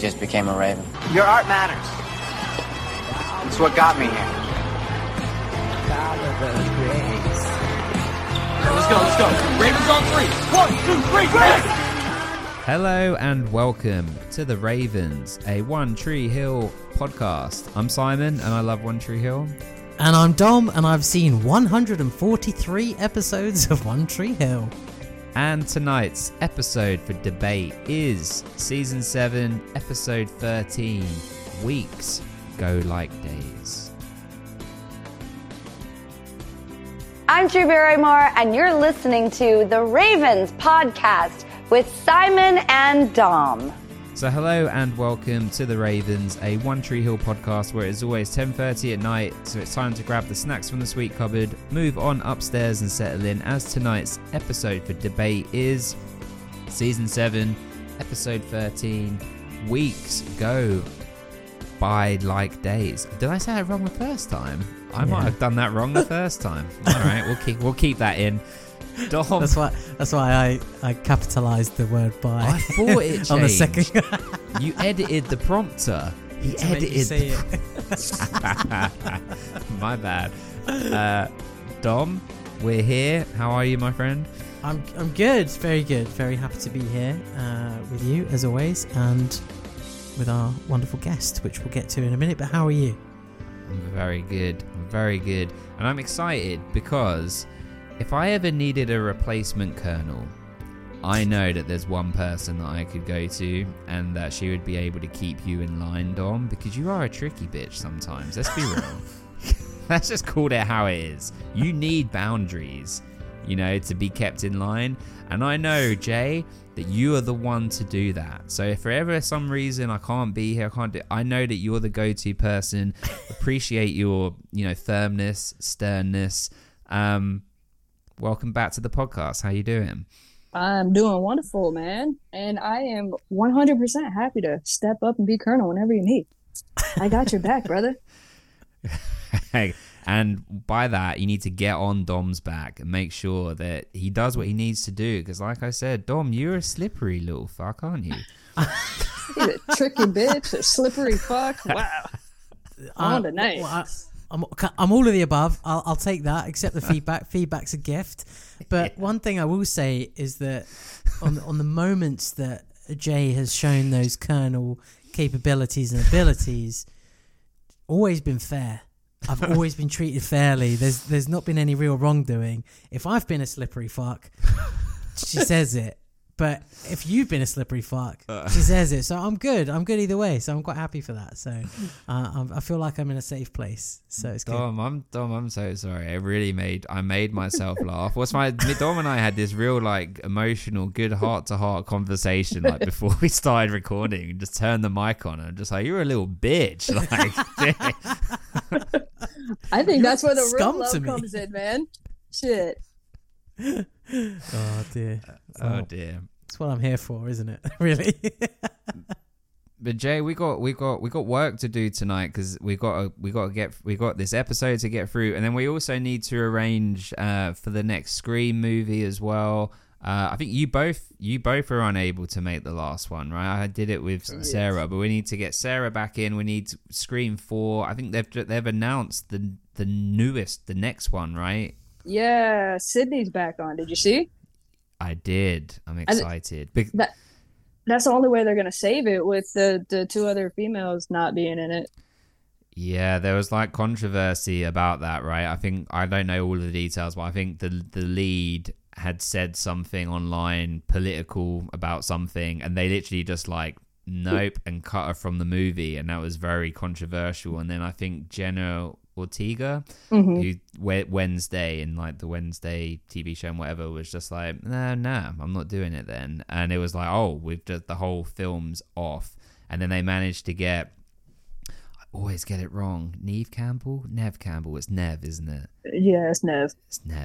just became a Raven. Your art matters. It's what got me here. Let's go. Ravens on 3. 1, 2, 3, Ravens! Hello and welcome to The Ravens, a One Tree Hill podcast. I'm Simon and I love One Tree Hill. And I'm Dom and I've seen 143 episodes of One Tree Hill. And tonight's episode for debate is Season 7, Episode 13, Weeks Go Like Days. I'm Drew Barrymore, and you're listening to The Ravens podcast with Simon and Dom. So hello and welcome to The Ravens, a One Tree Hill podcast where it's always 10:30 at night, so it's time to grab the snacks from the sweet cupboard, move on upstairs and settle in, as tonight's episode for debate is Season 7, Episode 13, Weeks Go By Like Days. Did I say it wrong the first time? I might have done that wrong the first time. All right, we'll keep that in. Dom. That's why I capitalised the word by. I thought it changed. On the second. You edited the prompter. He edited My bad. Dom, we're here. How are you, my friend? I'm good. Very good. Very happy to be here with you as always, and with our wonderful guest, which we'll get to in a minute. But how are you? I'm very good. And I'm excited because if I ever needed a replacement colonel, I know that there's one person that I could go to and that she would be able to keep you in line, Dom, because you are a tricky bitch sometimes. Let's be real. Let's just call it how it is. You need boundaries, to be kept in line. And I know, Jay, that you are the one to do that. So if for ever some reason I can't be here, I know that you're the go-to person. Appreciate your, firmness, sternness. Welcome back to the podcast. How you doing? I'm doing wonderful, man. And I am 100% happy to step up and be Colonel whenever you need. I got your back, brother. Hey, and by that, you need to get on Dom's back and make sure that he does what he needs to do. Because like I said, Dom, you're a slippery little fuck, aren't you? He's a tricky bitch, a slippery fuck. Wow. On tonight. I'm all of the above. I'll take that. Accept the feedback. Feedback's a gift. But one thing I will say is that on the moments that Jay has shown those Colonel capabilities and abilities, always been fair. I've always been treated fairly. There's not been any real wrongdoing. If I've been a slippery fuck, she says it. But if you've been a slippery fuck, she says it. So I'm good. I'm good either way. So I'm quite happy for that. So I feel like I'm in a safe place. So it's good. Dom, I'm so sorry. I made myself laugh. Dom and I had this real emotional, good heart-to-heart conversation before we started recording. And just turned the mic on and just you're a little bitch. I think that's where the real love comes in, man. Shit. Oh dear. Oh dear. That's what I'm here for, isn't it? Really. But Jay, we got work to do tonight because we got this episode to get through, and then we also need to arrange for the next Scream movie as well. I think you both are unable to make the last one, right? I did it with Sarah, but we need to get Sarah back in. We need Scream 4. I think they've announced the next one, right? Yeah, Sydney's back on. Did you see? I did. I'm excited. That's the only way they're going to save it, with the two other females not being in it. Yeah, there was controversy about that, right? I don't know all of the details, but I think the lead had said something online political about something, and they literally just nope and cut her from the movie, and that was very controversial. And then I think Jenna Ortega, who Wednesday in the Wednesday TV show and whatever, was just no, I'm not doing it then. And it was we've just, the whole film's off. And then they managed to get, I always get it wrong, Neve Campbell? It's Nev, isn't it? Yeah, it's Nev.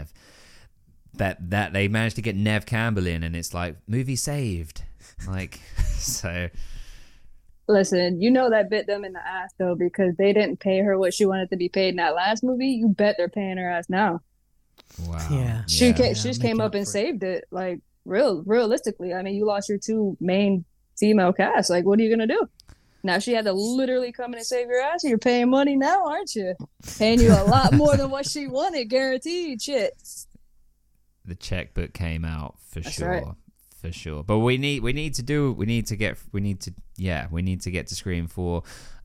That they managed to get Nev Campbell in, and it's movie saved. So listen, that bit them in the ass though, because they didn't pay her what she wanted to be paid in that last movie. You bet they're paying her ass now. Wow. Yeah. She just came up and saved it. Realistically. I mean, you lost your two main female cast. Like, what are you gonna do? Now she had to literally come in and save your ass. You're paying money now, aren't you? Paying you a lot more than what she wanted, guaranteed. Shit. The checkbook came out for That's sure. right. For sure. But we need to get to Scream 4.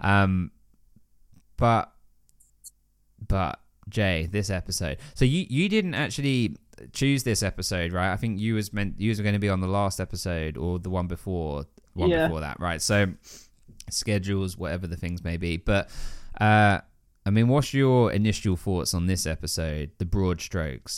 But Jay, this episode. So you didn't actually choose this episode, right? I think you were going to be on the last episode or the one before that, right? So schedules, whatever the things may be. But I mean, what's your initial thoughts on this episode, the broad strokes?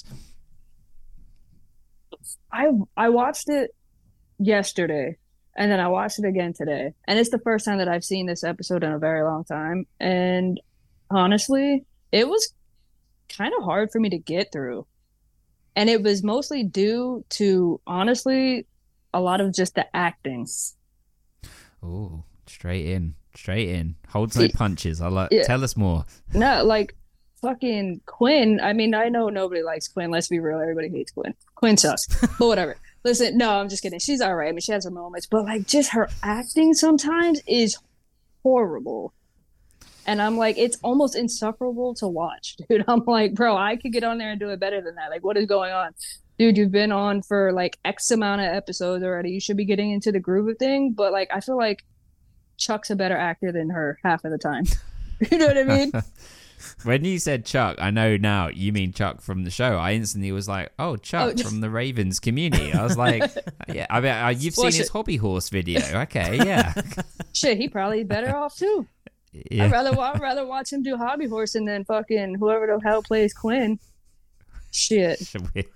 I watched it yesterday and then I watched it again today. And it's the first time that I've seen this episode in a very long time. And honestly, it was kind of hard for me to get through. And it was mostly due to, honestly, a lot of just the acting. Oh, straight in. Holds no punches. Tell us more. No, like fucking Quinn. I mean, I know nobody likes Quinn. Let's be real. Everybody hates Quinn. Quinn sucks. But whatever. Listen, no, I'm just kidding. She's all right. I mean, she has her moments. But like just her acting sometimes is horrible. And I'm like, it's almost insufferable to watch, dude. I'm like, bro, I could get on there and do it better than that. Like, what is going on? Dude, you've been on for like X amount of episodes already. You should be getting into the groove of thing. But like, I feel like Chuck's a better actor than her half of the time. You know what I mean? When you said Chuck, I know now you mean Chuck from the show. I instantly was like, oh, Chuck from the Ravens community. I was like, yeah, I mean, you've seen his hobby horse video. Okay, yeah. Shit, he probably better off too. Yeah. I'd rather watch him do hobby horse and then fucking whoever the hell plays Quinn. Shit.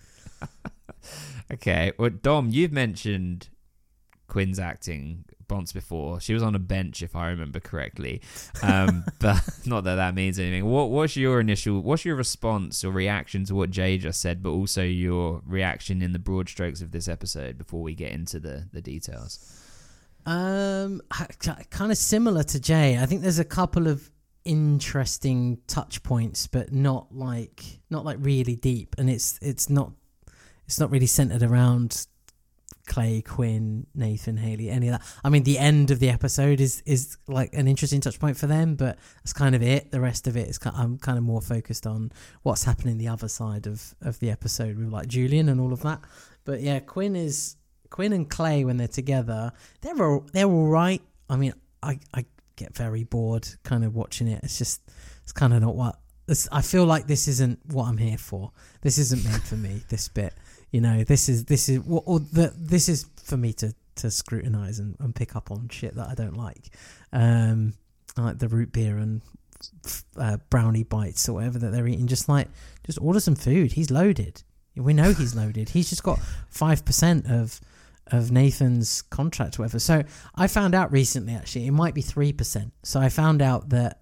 Okay, well, Dom, you've mentioned Quinn's acting once before. She was on a bench, if I remember correctly. But not that means anything. What's your response or reaction to what Jay just said, but also your reaction in the broad strokes of this episode before we get into the details? Kind of similar to Jay. I think there's a couple of interesting touch points, but not like really deep, and it's not really centered around Clay, Quinn, Nathan, Haley, any of that. I mean, the end of the episode is like an interesting touch point for them, but that's kind of it. The rest of it is I'm kind of more focused on what's happening the other side of the episode with like Julian and all of that. But yeah, Quinn and Clay, when they're together, they're all right. I mean, I get very bored kind of watching it. It's kind of not what I feel like. This isn't what I'm here for. This isn't made for me. This bit. You know, this is for me to scrutinize and pick up on shit that I don't like the root beer and brownie bites or whatever that they're eating. Just order some food. He's loaded. We know he's loaded. He's just got 5% of Nathan's contract or whatever. So I found out recently, actually, it might be 3%. So I found out that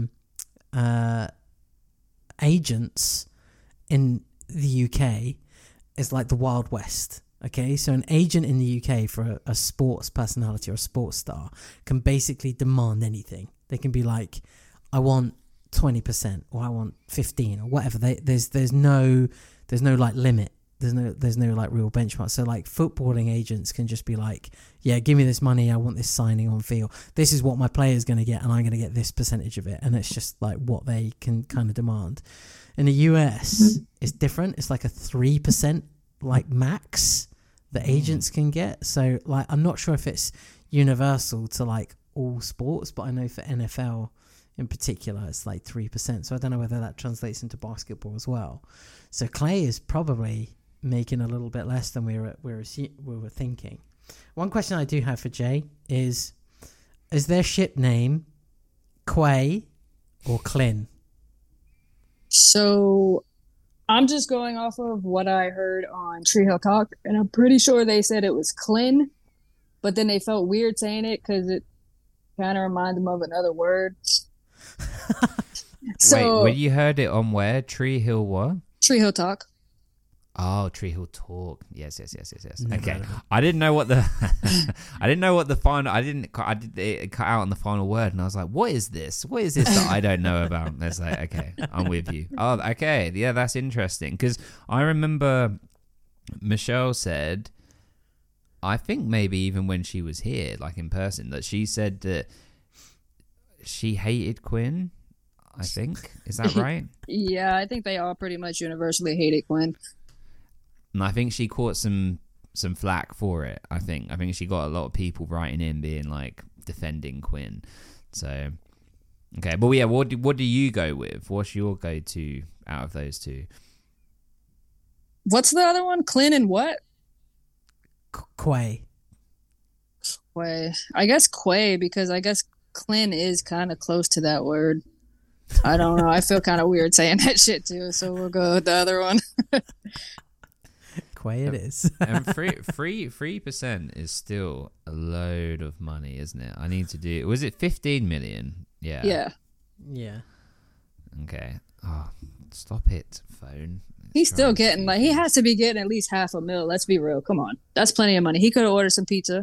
agents in the UK is like the Wild West. Okay, so an agent in the UK for a sports personality or a sports star can basically demand anything. They can be like, I want 20% or I want 15 or whatever. There's no like limit. There's no like real benchmark. So like footballing agents can just be like, yeah, give me this money. I want this signing on fee. Or this is what my player's going to get, and I'm going to get this percentage of it. And it's just like what they can kind of demand. In the US, it's different. It's like a 3% like max that agents can get. So like, I'm not sure if it's universal to like all sports, but I know for NFL in particular, it's like 3%. So I don't know whether that translates into basketball as well. So Clay is probably making a little bit less than we were thinking. One question I do have for Jay is their ship name Quay or Clin? So I'm just going off of what I heard on Tree Hill Talk, and I'm pretty sure they said it was Clin, but then they felt weird saying it because it kind of reminded them of another word. So, wait, when you heard it on where? Tree Hill what? Tree Hill Talk. Oh, Tree Hill Talk. Yes. Okay. I didn't know what the final. It cut out on the final word, and I was like, "What is this? What is this that I don't know about?" And it's like, okay, I'm with you. Oh, okay, yeah, that's interesting because I remember Michelle said I think maybe even when she was here, like in person, that she said that she hated Quinn. I think, is that right? Yeah, I think they all pretty much universally hated Quinn. And I think she caught some flack for it. I think she got a lot of people writing in being like defending Quinn. So okay, but yeah, what do you go with? What's your go-to out of those two? What's the other one? Clint and what? Quay. Quay. I guess Quay, because I guess Clint is kind of close to that word. I don't know. I feel kind of weird saying that shit too, so we'll go with the other one. Quay it is. And 3% is still a load of money, isn't it? I need to do. Was it 15 million? Yeah. Yeah. Yeah. Okay. Oh, stop it, phone. He's still getting he has to be getting at least $500,000. Let's be real. Come on, that's plenty of money. He could have ordered some pizza.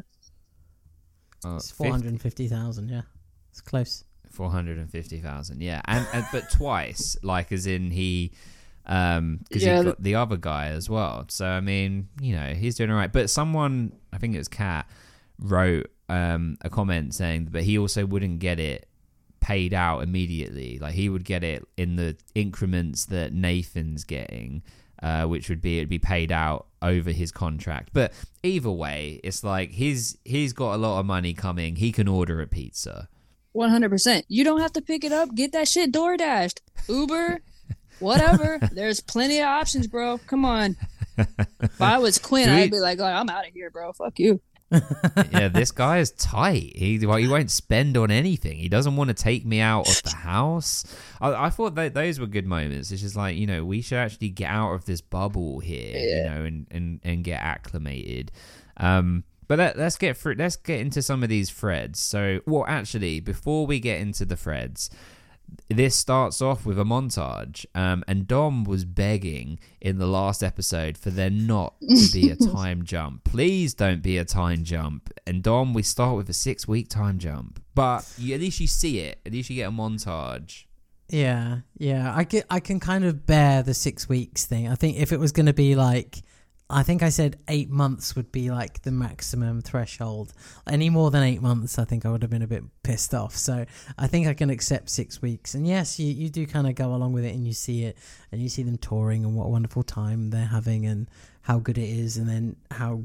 It's 450,000. Yeah, it's close. 450,000. Yeah, and but twice, like as in he, because he got the other guy as well. So I mean, he's doing all right. But someone, I think it was Kat, wrote a comment saying, but he also wouldn't get it paid out immediately. Like he would get it in the increments that Nathan's getting, which would be it'd be paid out over his contract. But either way, it's like he's got a lot of money coming. He can order a pizza. 100%. You don't have to pick it up. Get that shit DoorDashed, Uber, whatever. There's plenty of options, bro. Come on. If I was Quinn, I'd be like, I'm out of here, bro. Fuck you. Yeah, this guy is tight. He won't spend on anything. He doesn't want to take me out of the house. I thought that those were good moments. It's just like, we should actually get out of this bubble here, and get acclimated. But let's get into some of these threads. So, well, actually, before we get into the threads, this starts off with a montage, and Dom was begging in the last episode for there not to be a time jump. Please don't be a time jump. And Dom, we start with a 6-week time jump, but at least you see it. At least you get a montage. Yeah. I can kind of bear the 6 weeks thing. I think if it was going to be like, I think I said 8 months would be like the maximum threshold. Any more than 8 months, I think I would have been a bit pissed off. So I think I can accept 6 weeks. And yes, you do kind of go along with it, and you see it, and you see them touring and what a wonderful time they're having and how good it is. And then how,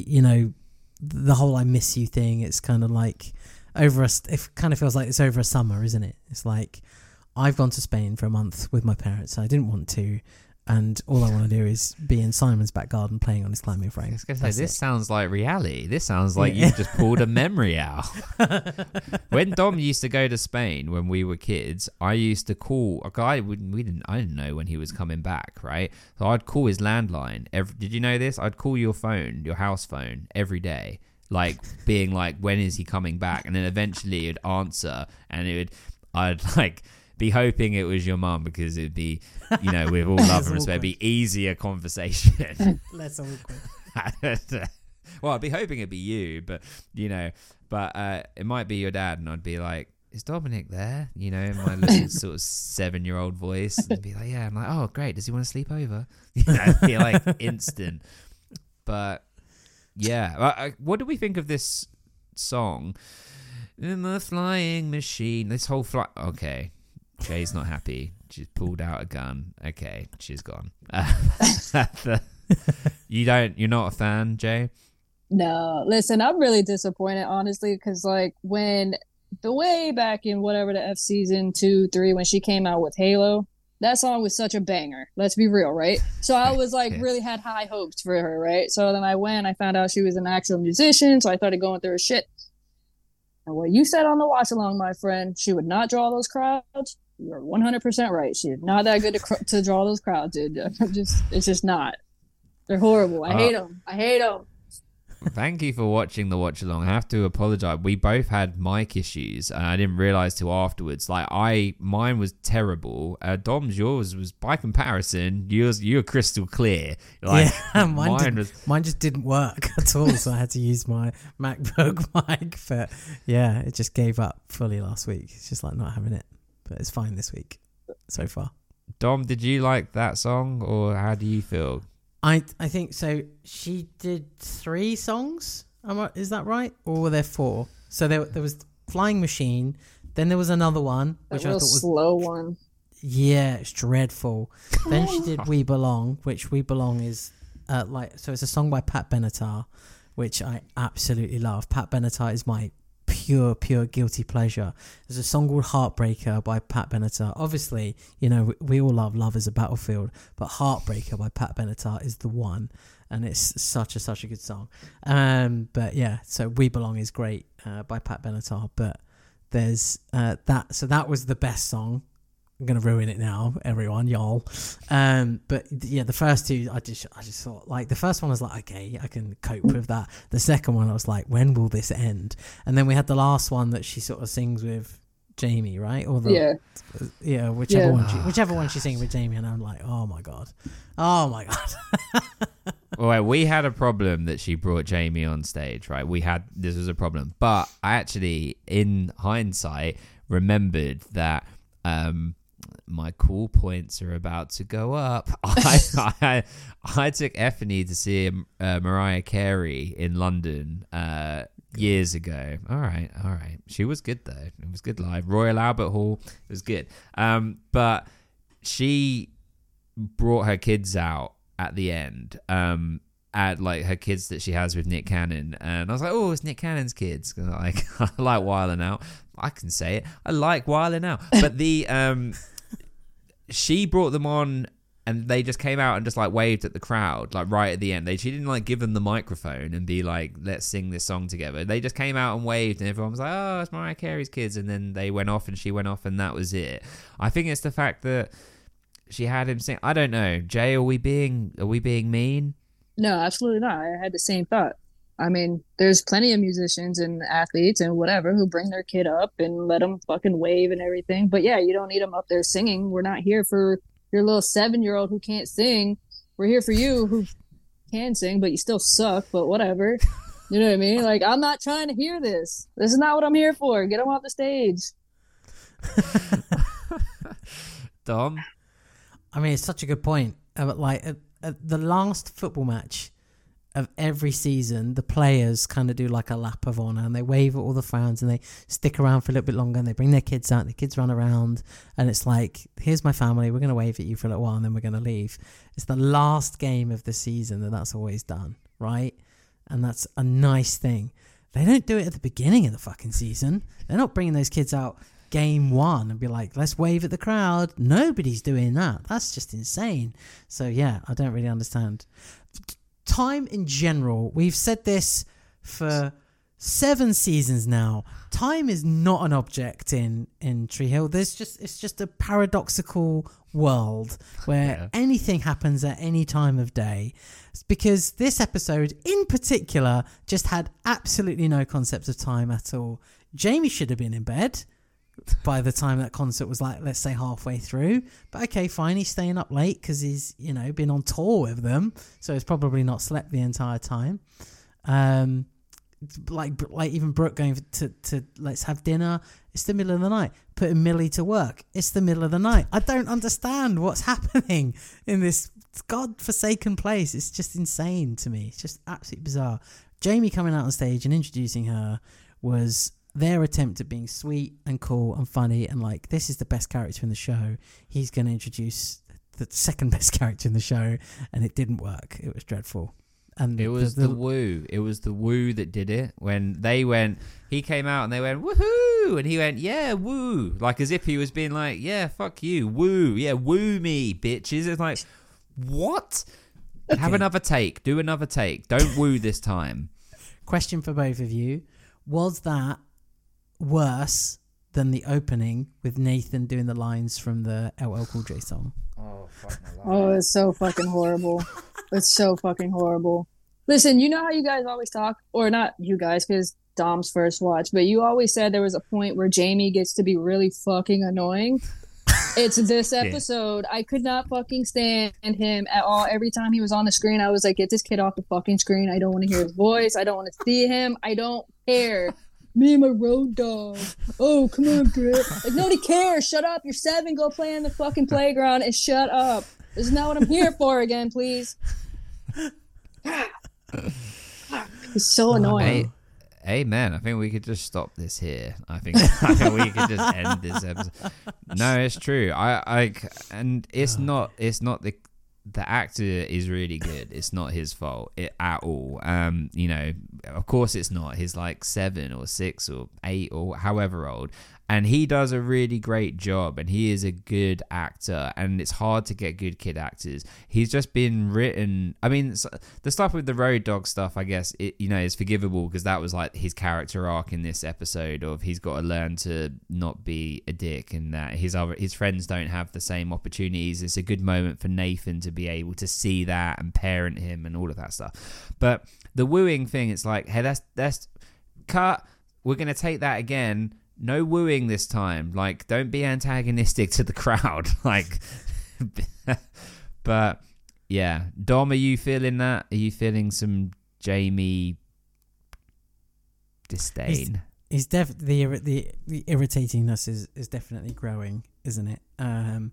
the whole I miss you thing, it's kind of like it kind of feels like it's over a summer, isn't it? It's like I've gone to Spain for a month with my parents. I didn't want to. And all I want to do is be in Simon's back garden playing on his climbing frame. I was going to say, this sounds like reality. This sounds like you just pulled a memory out. When Dom used to go to Spain when we were kids, I used to call a guy. I didn't know when he was coming back, right? So I'd call his landline. Did you know this? I'd call your phone, your house phone, every day, like being like, when is he coming back? And then eventually it'd answer, and I'd like be hoping it was your mum, because it'd be, with all love and respect, be easier conversation. Less awkward. Well, I'd be hoping it'd be you, but it might be your dad, and I'd be like, is Dominic there? In my little sort of 7-year-old voice, and be like, yeah. I'm like, oh, great. Does he want to sleep over? It'd be like instant. But yeah, what do we think of this song? In the flying machine. This whole okay. Jay's not happy. She's pulled out a gun. Okay, she's gone. You're not a fan, Jay? No, listen, I'm really disappointed, honestly, because when the way back in whatever the F season 2, 3, when she came out with Halo, that song was such a banger. Let's be real, right? So I was really had high hopes for her, right? So then I found out she was an actual musician, so I started going through her shit. And what you said on the watch along, my friend, she would not draw those crowds. You're 100% right. She's not that good to draw those crowds, dude. It's just not. They're horrible. I hate them. Thank you for watching the watch along. I have to apologize. We both had mic issues, and I didn't realize till afterwards. Mine was terrible. Dom's, yours was, by comparison, you were crystal clear. Mine just didn't work at all, so I had to use my MacBook mic. But yeah, it just gave up fully last week. It's just not having it. But it's fine this week so far. Dom, did you like that song, or how do you feel? I think so. She did 3 songs. Is that right? Or were there 4? So there was Flying Machine. Then there was another one, which I thought was slow one. Yeah, it's dreadful. Then she did We Belong, which We Belong is so it's a song by Pat Benatar, which I absolutely love. Pat Benatar is my pure guilty pleasure. There's a song called Heartbreaker by Pat Benatar. Obviously, we all love is a Battlefield, but Heartbreaker by Pat Benatar is the one, and it's such a good song. But yeah, so We Belong is great by Pat Benatar, but there's that was the best song. I'm gonna ruin it now, everyone, y'all. But yeah, the first 2, I just thought, like, the first one was like, okay, I can cope with that. The second one, I was like, when will this end? And then we had the last one that she sort of sings with Jamie, right? Or whichever one she's singing with Jamie, and I'm like, oh my god. Well, we had a problem that she brought Jamie on stage, right? This was a problem, but I actually, in hindsight, remembered that my cool points are about to go up. I took Effany to see Mariah Carey in London years ago. All right. She was good though. It was good live. Royal Albert Hall. It was good. But she brought her kids out at the end. At like her kids that she has with Nick Cannon, and I was like, oh, it's Nick Cannon's kids. Like, I like Wildin' Out. I can say it. I like Wildin' Out. But she brought them on, and they just came out and just like waved at the crowd, like right at the end. She didn't like give them the microphone and be like, let's sing this song together. They just came out and waved, and everyone was like, oh, it's Mariah Carey's kids. And then they went off, and she went off, and that was it. I think it's the fact that she had him sing. I don't know, Jay. Are we being mean? No, absolutely not. I had the same thought. I mean, there's plenty of musicians and athletes and whatever who bring their kid up and let them fucking wave and everything. But yeah, you don't need them up there singing. We're not here for your little 7-year-old who can't sing. We're here for you who can sing, but you still suck, but whatever. You know what I mean? Like, I'm not trying to hear this. This is not what I'm here for. Get them off the stage. Dom? I mean, it's such a good point. Like, the last football match of every season, the players kind of do like a lap of honour, and they wave at all the fans, and they stick around for a little bit longer, and they bring their kids out, and the kids run around, and it's like, here's my family, we're going to wave at you for a little while, and then we're going to leave. It's the last game of the season that's always done, right? And that's a nice thing. They don't do it at the beginning of the fucking season. They're not bringing those kids out game 1 and be like, let's wave at the crowd. Nobody's doing that. That's just insane. So yeah, I don't really understand. Time in general, we've said this for 7 seasons now. Time is not an object in Tree Hill. It's just a paradoxical world where anything happens at any time of day. It's because this episode in particular just had absolutely no concept of time at all. Jamie should have been in bed by the time that concert was, like, let's say halfway through. But okay, fine, he's staying up late because he's, been on tour with them, so he's probably not slept the entire time. Like even Brooke going to let's have dinner. It's the middle of the night. Putting Millie to work. It's the middle of the night. I don't understand what's happening in this godforsaken place. It's just insane to me. It's just absolutely bizarre. Jamie coming out on stage and introducing her was their attempt at being sweet and cool and funny, and like, this is the best character in the show. He's going to introduce the second best character in the show, and it didn't work. It was dreadful. And it was the woo. It was the woo that did it. When he came out and they went, woohoo! And he went, yeah, woo. Like, as if he was being like, yeah, fuck you, woo. Yeah, woo me, bitches. It's like, what? Okay. Have another take. Do another take. Don't woo this time. Question for both of you. Was that worse than the opening with Nathan doing the lines from the LL Cool J song? Oh, fuck my life. Oh, it's so fucking horrible. It's so fucking horrible. Listen, you know how you guys always talk, or not you guys, because Dom's first watch, but you always said there was a point where Jamie gets to be really fucking annoying. It's this episode. I could not fucking stand him at all. Every time he was on the screen, I was like, get this kid off the fucking screen. I don't want to hear his voice. I don't want to see him. I don't care. Me and my road dog. Oh, come on, Britt. Like, nobody cares. Shut up. You're 7. Go play in the fucking playground and shut up. This is not what I'm here for again, please. It's so annoying. Hey man, I think we could just stop this here. I think we could just end this episode. No, it's true. And it's not the actor is really good. It's not his fault at all. Of course it's not. He's like 7 or 6 or 8 or however old, and he does a really great job, and he is a good actor, and it's hard to get good kid actors. He's just been written. I mean, the stuff with the road dog stuff, I guess is forgivable because that was like his character arc in this episode of he's got to learn to not be a dick, and that his friends don't have the same opportunities. It's a good moment for Nathan to be able to see that and parent him and all of that stuff. But the wooing thing, it's like, hey, that's cut. We're gonna take that again. No wooing this time. Like, don't be antagonistic to the crowd. Like, but yeah, Dom, are you feeling that? Are you feeling some Jamie disdain? He's definitely the irritatingness is definitely growing, isn't it? And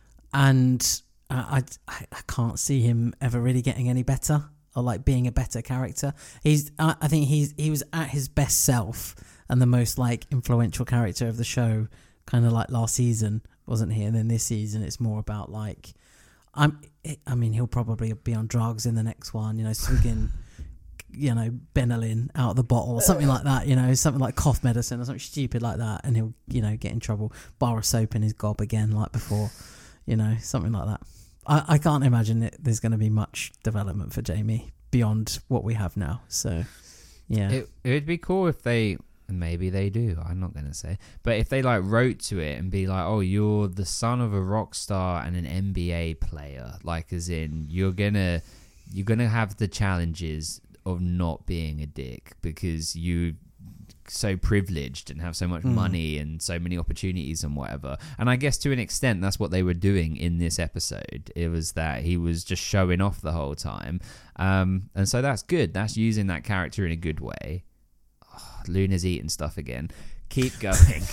I can't see him ever really getting any better or like being a better character. I think he was at his best self and the most like influential character of the show, kind of like last season, wasn't he? And then this season, it's more about like, I mean, he'll probably be on drugs in the next one, swigging, Benylin out of the bottle or something like that, something like cough medicine or something stupid like that, and he'll, get in trouble, bar of soap in his gob again like before, something like that. I can't imagine there's going to be much development for Jamie beyond what we have now. So, yeah. It would be cool if they, maybe they do, I'm not going to say, but if they like wrote to it and be like, oh, you're the son of a rock star and an NBA player, like as in you're going to have the challenges of not being a dick because you so privileged and have so much money and so many opportunities and whatever. And I guess to an extent that's what they were doing in this episode. It was that he was just showing off the whole time, and so that's good. That's using that character in a good way. Luna's eating stuff again. Keep going.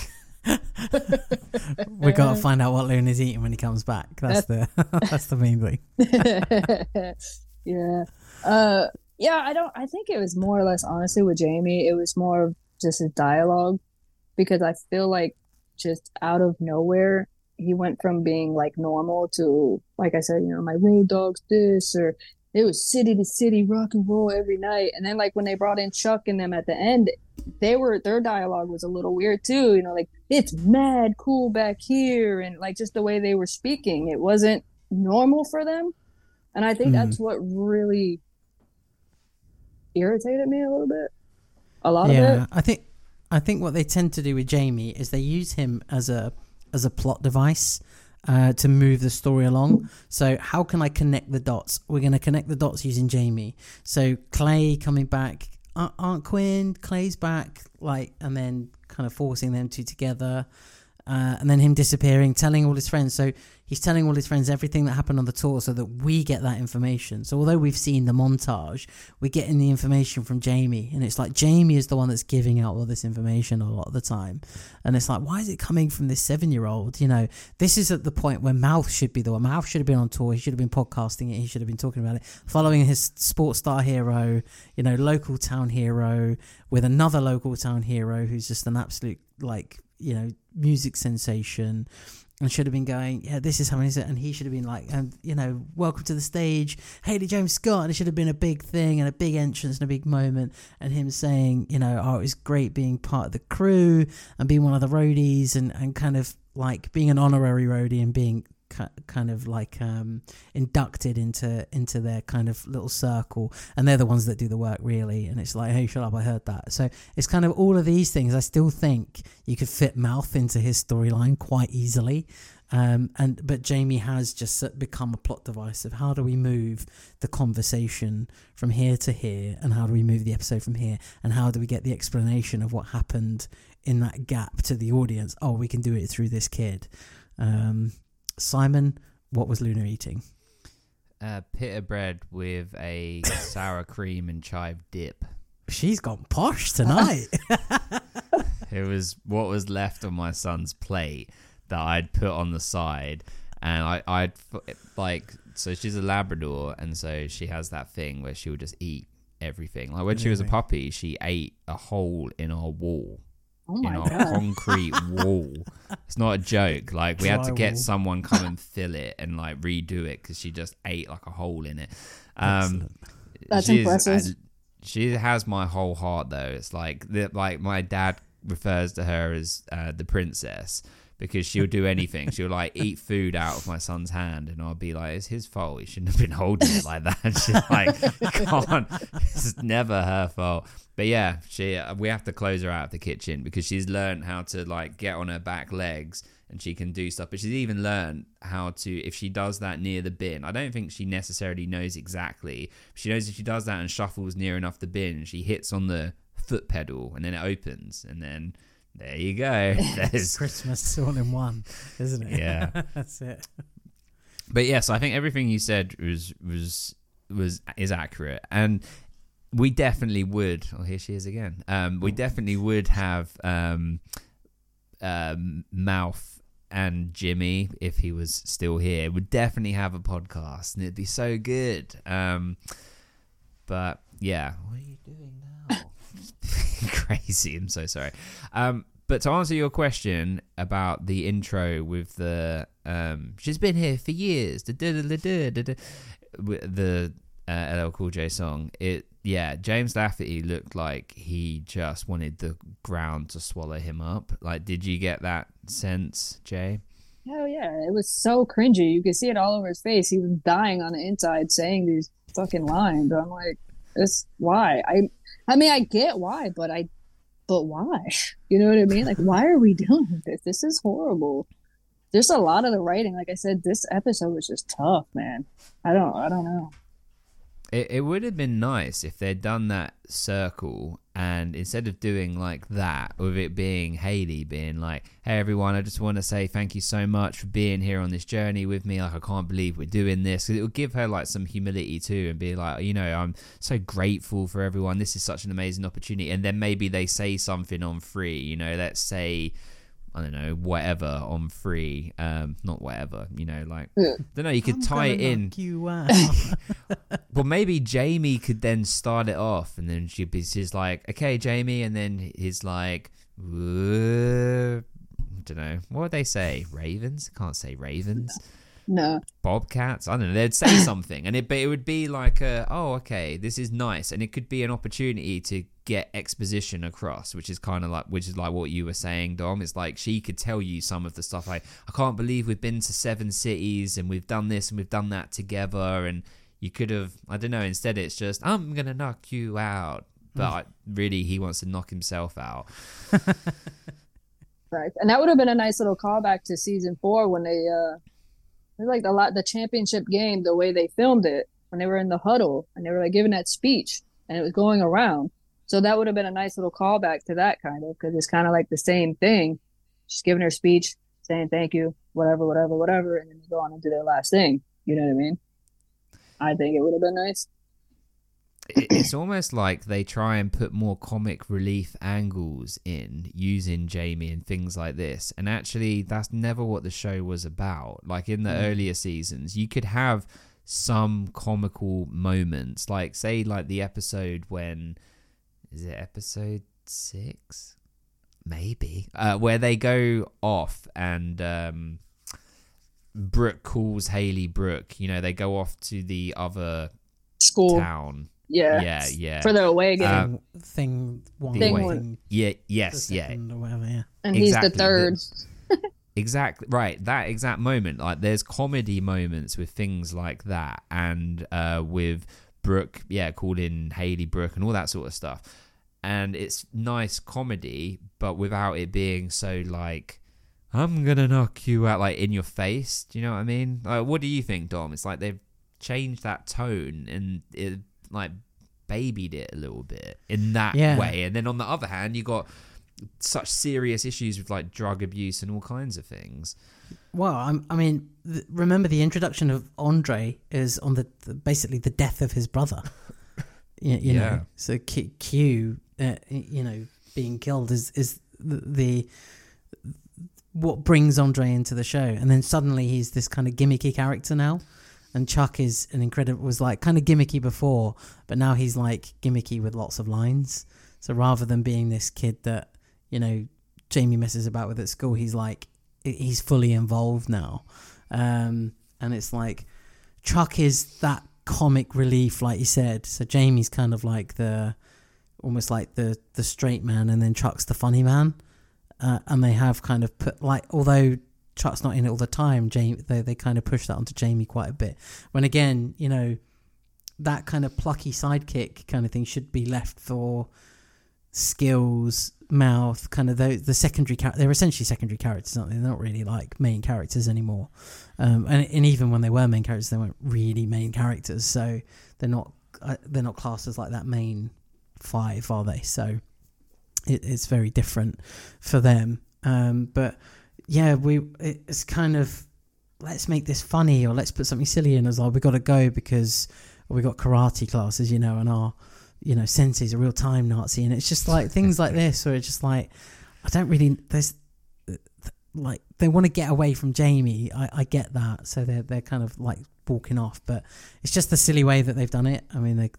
We got to find out what Luna's eating when he comes back. That's the main thing. Yeah. I think it was more or less, honestly, with Jamie, it was more of just his dialogue, because I feel like just out of nowhere, he went from being like normal to, like I said, my road dog's this, or it was city to city rock and roll every night. And then like when they brought in Chuck and them at the end, their dialogue was a little weird too, like it's mad cool back here, and like just the way they were speaking, it wasn't normal for them. And I think that's what really irritated me a little bit. A lot of it. I think what they tend to do with Jamie is they use him as a plot device to move the story along. So how can I connect the dots? We're going to connect the dots using Jamie. So Clay coming back, Aunt Quinn, Clay's back, like, and then kind of forcing them two together. And then him disappearing, telling all his friends. So he's telling all his friends everything that happened on the tour so that we get that information. So although we've seen the montage, we're getting the information from Jamie. And it's like Jamie is the one that's giving out all this information a lot of the time. And it's like, why is it coming from this 7-year-old? This is at the point where Mouth should be the one. Mouth should have been on tour. He should have been podcasting it. He should have been talking about it, following his sports star hero, local town hero with another local town hero who's just an absolute, like, music sensation, and should have been going, yeah, this is how many, and he should have been like, welcome to the stage, Haley James Scott, and it should have been a big thing and a big entrance and a big moment, and him saying, oh, it was great being part of the crew and being one of the roadies, and kind of like being an honorary roadie and being kind of like inducted into their kind of little circle, and they're the ones that do the work really. And it's like, hey, shut up, I heard that. So it's kind of all of these things. I still think you could fit Mouth into his storyline quite easily, but Jamie has just become a plot device of how do we move the conversation from here to here, and how do we move the episode from here, and how do we get the explanation of what happened in that gap to the audience. Oh, we can do it through this kid. Simon, what was Luna eating? Pita bread with a sour cream and chive dip. She's gone posh tonight. It was what was left on my son's plate that I'd put on the side, and I'd like So she's a Labrador, and so she has that thing where she'll just eat everything. Like when she was a puppy, she ate a hole in our wall. Oh my in our God. concrete wall. It's not a joke. Like we had to get Drywall. someone come and fill it and like redo it because she just ate like a hole in it. That's she's- impressive. She has my whole heart though. It's like my dad refers to her as the princess because she'll do anything. She'll like eat food out of my son's hand, and I'll be like, "It's his fault. He shouldn't have been holding it like that." She's like, "Come on, it's never her fault." But yeah, we have to close her out of the kitchen because she's learned how to like get on her back legs and she can do stuff. But she's even learned how to, if she does that near the bin, I don't think she necessarily knows exactly. She knows if she does that and shuffles near enough the bin, she hits on the foot pedal and then it opens, and then there you go. There's Christmas all in one, isn't it? Yeah. That's it. But yes, I think everything you said is accurate, and we definitely would. Oh, here she is again. We definitely would have Mouth and Jimmy, if he was still here, would definitely have a podcast, and it'd be so good. But yeah, what are you doing now? Crazy. I'm so sorry. But to answer your question about the intro with the she's been here for years, the LL Cool J song, James Lafferty looked like he just wanted the ground to swallow him up. Like, did you get that sense, Jay? Hell yeah, it was so cringy. You could see it all over his face. He was dying on the inside saying these fucking lines. I'm like, this why? I mean, I get why, but why? You know what I mean? Like, why are we doing this? This is horrible. There's a lot of the writing. Like I said, this episode was just tough, man. I don't know. It would have been nice if they'd done that circle, and instead of doing like that, with it being Haley being like, "Hey everyone, I just want to say thank you so much for being here on this journey with me. Like, I can't believe we're doing this." 'Cause it would give her like some humility too, and be like, I'm so grateful for everyone. This is such an amazing opportunity. And then maybe they say something on Free. Let's say, I don't know, whatever on Free. Not whatever. Like, I don't know. You could tie it in. Knock you out. Well, maybe Jamie could then start it off, and then she's like, "Okay, Jamie," and then he's like, I don't know, what would they say? Ravens? Can't say ravens. No. Bobcats? I don't know. They'd say something, and it would be like, "Oh, okay, this is nice," and it could be an opportunity to get exposition across, which is like what you were saying, Dom. It's like she could tell you some of the stuff like, "I can't believe we've been to 7 cities and we've done this and we've done that together," and you could have, I don't know, instead it's just, "I'm gonna knock you out," but really he wants to knock himself out. Right. And that would have been a nice little callback to season 4 when they like the championship game, the way they filmed it when they were in the huddle and they were like giving that speech and it was going around. So that would have been a nice little callback to that kind of, because it's kind of like the same thing, just giving her speech, saying thank you, whatever, and then go on and do their last thing. You know what I mean? I think it would have been nice. It's almost like they try and put more comic relief angles in using Jamie and things like this, and actually that's never what the show was about. Like in the earlier seasons, you could have some comical moments, like say like the episode when, is it episode 6 maybe, where they go off and Brooke calls Haley Brooke. They go off to the other School. town. Yeah. For the away game. Thing one. Yes. Second or whatever, yeah. And exactly. he's the third. Exactly right. That exact moment, like there's comedy moments with things like that, and with Brooke, calling Haley Brooke and all that sort of stuff, and it's nice comedy, but without it being so like, "I'm gonna knock you out," like in your face. Do you know what I mean? Like, what do you think, Dom? It's like they've changed that tone and it like babied it a little bit in that way, and then on the other hand, you got such serious issues with like drug abuse and all kinds of things. Well, I mean, remember the introduction of Andre is on the basically the death of his brother. You know, so Q, being killed is the what brings Andre into the show, and then suddenly he's this kind of gimmicky character now. and Chuck is was like kind of gimmicky before, but now he's like gimmicky with lots of lines. So rather than being this kid that, you know, Jamie messes about with at school, he's fully involved now. And it's like Chuck is that comic relief, like you said. So Jamie's kind of like almost like the straight man, and then Chuck's the funny man. And they have kind of put, like, although Chuck's not in it all the time, they kind of push that onto Jamie quite a bit. When again, you know, that kind of plucky sidekick kind of thing should be left for Skills, Mouth, kind of the secondary characters. They're essentially secondary characters, aren't they? They're not really like main characters anymore. And even when they were main characters, they weren't really main characters. So they're not classed as like that main five, are they? So it's very different for them. But yeah, it's kind of, let's make this funny, or let's put something silly in as well. We've got to go because we got karate classes, you know, and our, you know, sensei's a real time Nazi, and it's just like things like this, where it's just like, I don't really, there's like, they want to get away from Jamie. I get that, so they're kind of like walking off, but it's just the silly way that they've done it. I mean,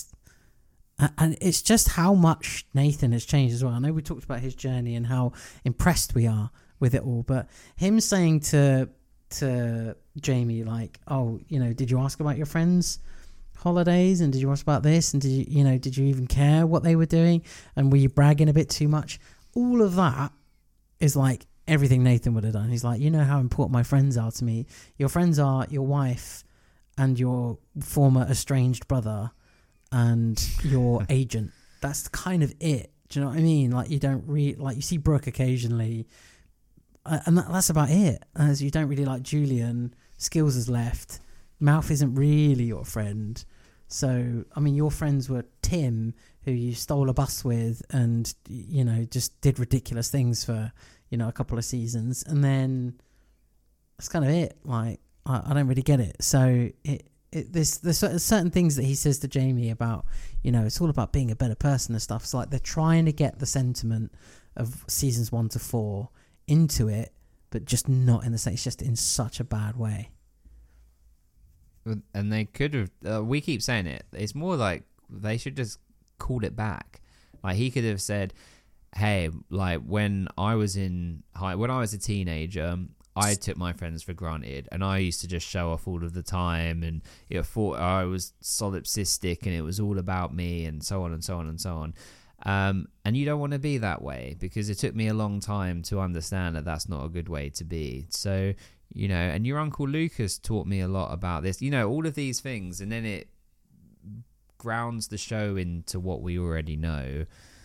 and it's just how much Nathan has changed as well. I know we talked about his journey and how impressed we are with it all, but him saying to Jamie, like, oh, you know, did you ask about your friends' holidays, and did you ask about this, and did you even care what they were doing, and were you bragging a bit too much? All of that is like everything Nathan would have done. He's like, you know how important my friends are to me. Your friends are your wife and your former estranged brother and your agent. That's kind of it. Do you know what I mean? Like, you don't really, like, you see Brooke occasionally, and that's about it. As you don't really like Julian. Skills has left. Mouth isn't really your friend. So, I mean, your friends were Tim, who you stole a bus with and, you know, just did ridiculous things for, you know, a couple of seasons. And then that's kind of it. Like, I don't really get it. So there's certain things that he says to Jamie about, you know, it's all about being a better person and stuff. It's like they're trying to get the sentiment of seasons 1 to 4 into it, but just not in the same. It's just in such a bad way. And they could have. We keep saying it. It's more like they should just called it back. Like, he could have said, "Hey, like when I was a teenager, I took my friends for granted, and I used to just show off all of the time, and it thought I was solipsistic, and it was all about me, and so on and so on and so on." And you don't want to be that way, because it took me a long time to understand that that's not a good way to be. So, you know, and your Uncle Lucas taught me a lot about this, you know, all of these things, and then it grounds the show into what we already know.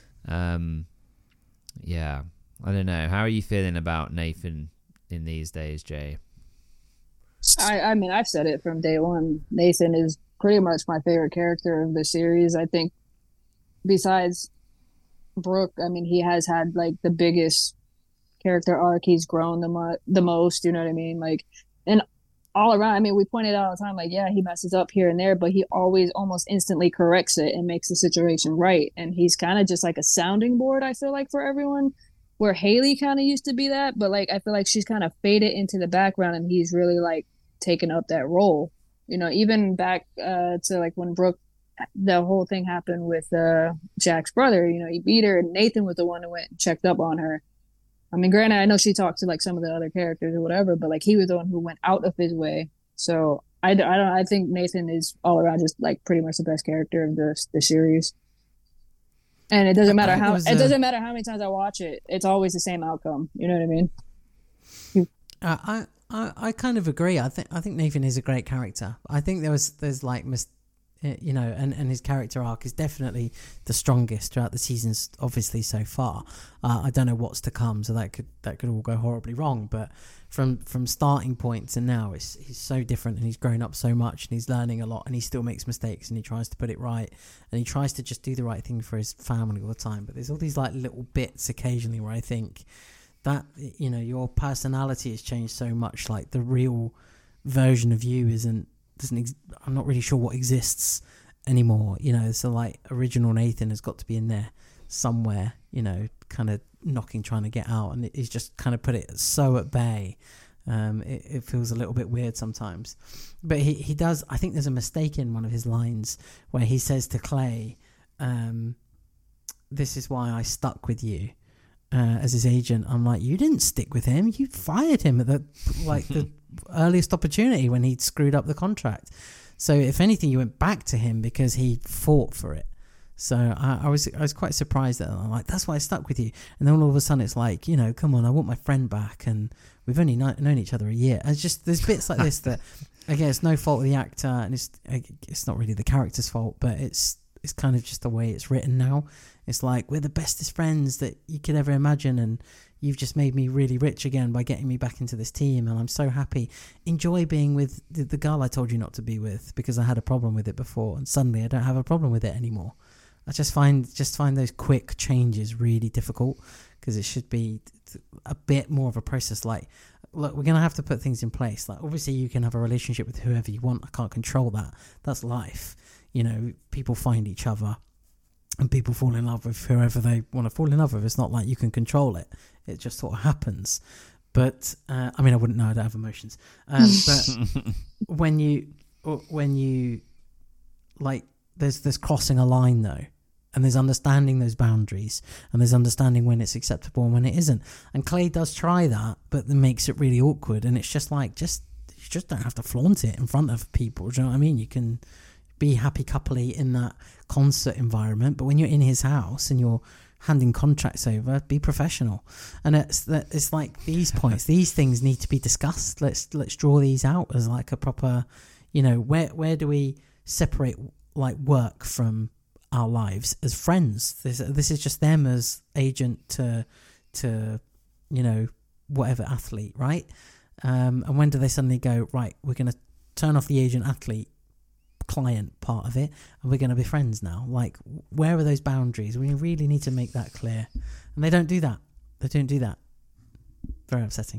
Yeah, I don't know. How are you feeling about Nathan in these days, Jay? I mean, I've said it from day one. Nathan is pretty much my favorite character of the series. I think besides Brooke, I mean, he has had like the biggest character arc. He's grown the most, you know what I mean? Like, and all around, I mean, we pointed out all the time, like, yeah, he messes up here and there, but he always almost instantly corrects it and makes the situation right. And he's kind of just like a sounding board, I feel like, for everyone, where Haley kind of used to be that, but like, I feel like she's kind of faded into the background, and he's really like taken up that role, you know, even back to like when Brooke, the whole thing happened with Jack's brother, you know, he beat her, and Nathan was the one who went and checked up on her. I mean, granted, I know she talked to like some of the other characters or whatever, but like he was the one who went out of his way. So I think Nathan is all around just like pretty much the best character of the series. And it doesn't matter how many times I watch it, it's always the same outcome. You know what I mean? I kind of agree. I think Nathan is a great character. I think there's like you know, and his character arc is definitely the strongest throughout the seasons, obviously, so far. I don't know what's to come, so that could all go horribly wrong, but from starting point to now, he's so different, and he's grown up so much, and he's learning a lot, and he still makes mistakes, and he tries to put it right, and he tries to just do the right thing for his family all the time. But there's all these like little bits occasionally where I think that, you know, your personality has changed so much, like the real version of you I'm not really sure what exists anymore, you know. So like original Nathan has got to be in there somewhere, you know, kind of trying to get out, and he's just kind of put it so at bay. It feels a little bit weird sometimes. But he does, I think there's a mistake in one of his lines where he says to Clay, this is why I stuck with you as his agent. I'm like, you didn't stick with him. You fired him at the earliest opportunity when he'd screwed up the contract. So if anything, you went back to him because he fought for it. So I was quite surprised that I'm like, that's why I stuck with you. And then all of a sudden it's like, come on, I want my friend back, and we've only known each other a year. It's just, there's bits like this that, again, it's no fault of the actor, and it's not really the character's fault, but it's kind of just the way it's written now. It's like, we're the bestest friends that you could ever imagine, and you've just made me really rich again by getting me back into this team, and I'm so happy. Enjoy being with the girl I told you not to be with because I had a problem with it before, and suddenly I don't have a problem with it anymore. I just find those quick changes really difficult, because it should be a bit more of a process. Like, look, we're going to have to put things in place. Like, obviously you can have a relationship with whoever you want. I can't control that. That's life. People find each other and people fall in love with whoever they want to fall in love with. It's not like you can control it. It just sort of happens. But, I wouldn't know. I don't have emotions. But when you like, there's crossing a line though. And there's understanding those boundaries, and there's understanding when it's acceptable and when it isn't. And Clay does try that, but it makes it really awkward. And it's just like, you just don't have to flaunt it in front of people. Do you know what I mean? You can be happy coupley in that concert environment, but when you're in his house and you're handing contracts over, be professional. And it's like these points, these things need to be discussed. Let's draw these out as like a proper, where do we separate like work from our lives as friends? This is just them as agent to whatever athlete, right? And when do they suddenly go, right, we're going to turn off the agent athlete client part of it and we're going to be friends now? Like, where are those boundaries? We really need to make that clear, and they don't do that. Very upsetting.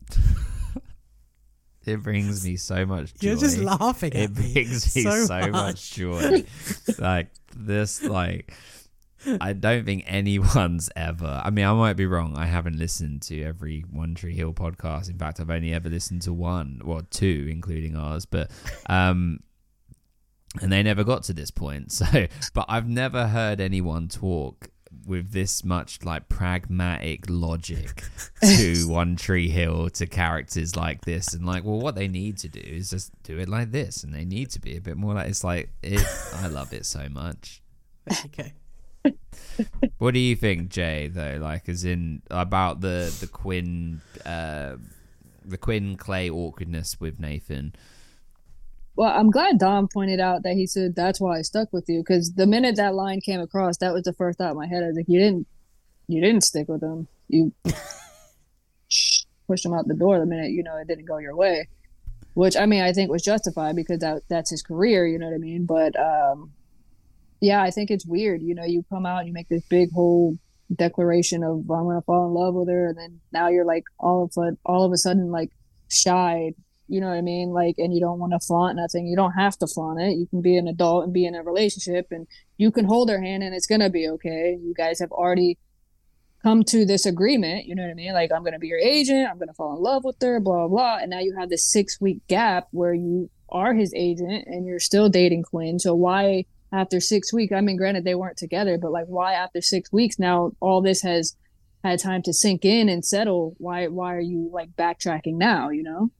It brings me so much joy. You're just laughing at me. It brings me so much joy. Like this, I don't think anyone's ever, I might be wrong. I haven't listened to every One Tree Hill podcast. In fact, I've only ever listened to two, including ours. But, and they never got to this point. So, but I've never heard anyone talk with this much like pragmatic logic to One Tree Hill, to characters like this, and like, well, what they need to do is just do it like this, and they need to be a bit more like, I love it so much. Okay. What do you think, Jay, though, like, as in about the Quinn Clay awkwardness with Nathan? Well, I'm glad Dom pointed out that he said, that's why I stuck with you. Because the minute that line came across, that was the first thought in my head. I was like, you didn't stick with him. You pushed him out the door the minute, it didn't go your way. Which, I think was justified because that's his career, you know what I mean? But, yeah, I think it's weird. You come out and you make this big whole declaration of, I'm going to fall in love with her. And then now you're like, all of a sudden, like, shy. You know what I mean? Like, and you don't want to flaunt nothing. You don't have to flaunt it. You can be an adult and be in a relationship, and you can hold her hand and it's going to be okay. You guys have already come to this agreement. You know what I mean? Like, I'm going to be your agent. I'm going to fall in love with her, blah, blah, blah. And now you have this 6-week gap where you are his agent and you're still dating Quinn. So why after 6 weeks, granted they weren't together, but like, why after 6 weeks now all this has had time to sink in and settle? Why are you like backtracking now,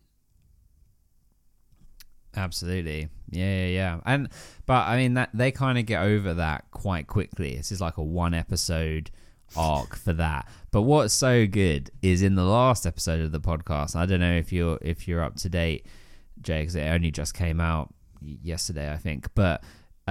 Absolutely. Yeah. But that they kind of get over that quite quickly. This is like a 1 episode arc for that. But what's so good is in the last episode of the podcast, I don't know if you're up to date, Jay, because it only just came out yesterday, I think. But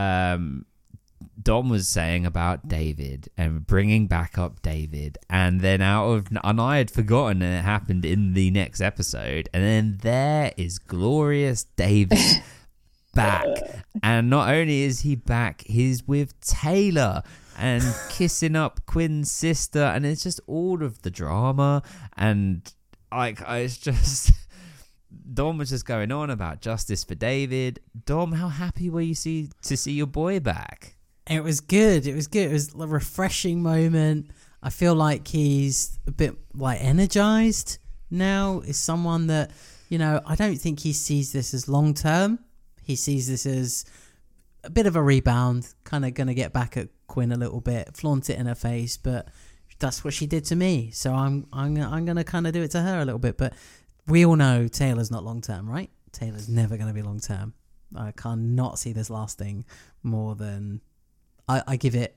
Dom was saying about David and bringing back up David, and then and I had forgotten, and it happened in the next episode, and then there is glorious David back, and not only is he back, he's with Taylor and kissing up Quinn's sister, and it's just all of the drama, and it's just Dom was just going on about justice for David. Dom, how happy were you to see your boy back? It was good. It was a refreshing moment. I feel like he's a bit like energized now is someone that, I don't think he sees this as long term. He sees this as a bit of a rebound, kind of going to get back at Quinn a little bit, flaunt it in her face, but that's what she did to me. So I'm going to kind of do it to her a little bit. But we all know Taylor's not long term, right? Taylor's never going to be long term. I cannot see this lasting more than I give it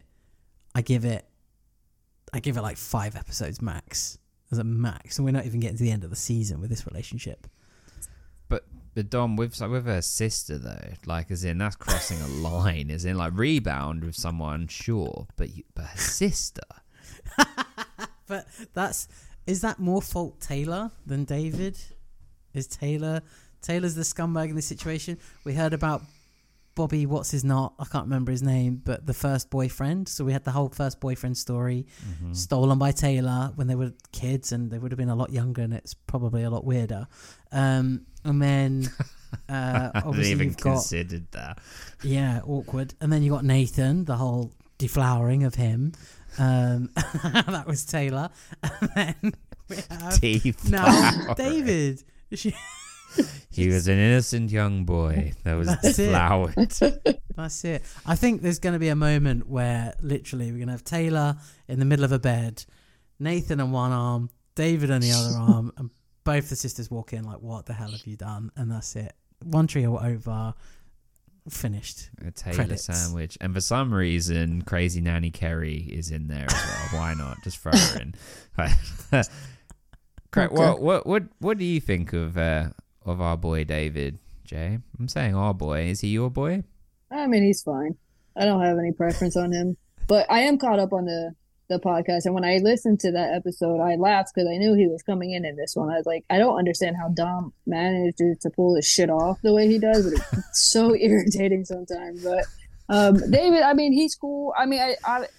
like 5 episodes max, as a max, and we're not even getting to the end of the season with this relationship. But Dom, with her sister though, like, as in, that's crossing a line. As in, like, rebound with someone, sure, but her sister. But is that more fault Taylor than David? Is Taylor's the scumbag in this situation? We heard about Bobby, I can't remember his name, but the first boyfriend. So we had the whole first boyfriend story stolen by Taylor when they were kids, and they would have been a lot younger, and it's probably a lot weirder. And then obviously even you've got, considered that. Yeah, awkward. And then you got Nathan, the whole deflowering of him. That was Taylor. And then we have now David. He was an innocent young boy that was deflowered. That's it. I think there's going to be a moment where literally we're going to have Taylor in the middle of a bed, Nathan on one arm, David on the other arm, and both the sisters walk in like, what the hell have you done? And that's it. One trio over, finished. A Taylor Credits. sandwich. And for some reason, Crazy Nanny Kerry is in there as well. Why not? Just throw her in. Correct. Okay. What do you think of our boy David, Jay? I'm saying our boy. Is he your boy? I mean, he's fine. I don't have any preference on him, but I am caught up on the podcast. And when I listened to that episode, I laughed because I knew he was coming in this one. I was like, I don't understand how Dom manages to pull this shit off the way he does, but it's so irritating sometimes. But David, I mean, he's cool. I mean,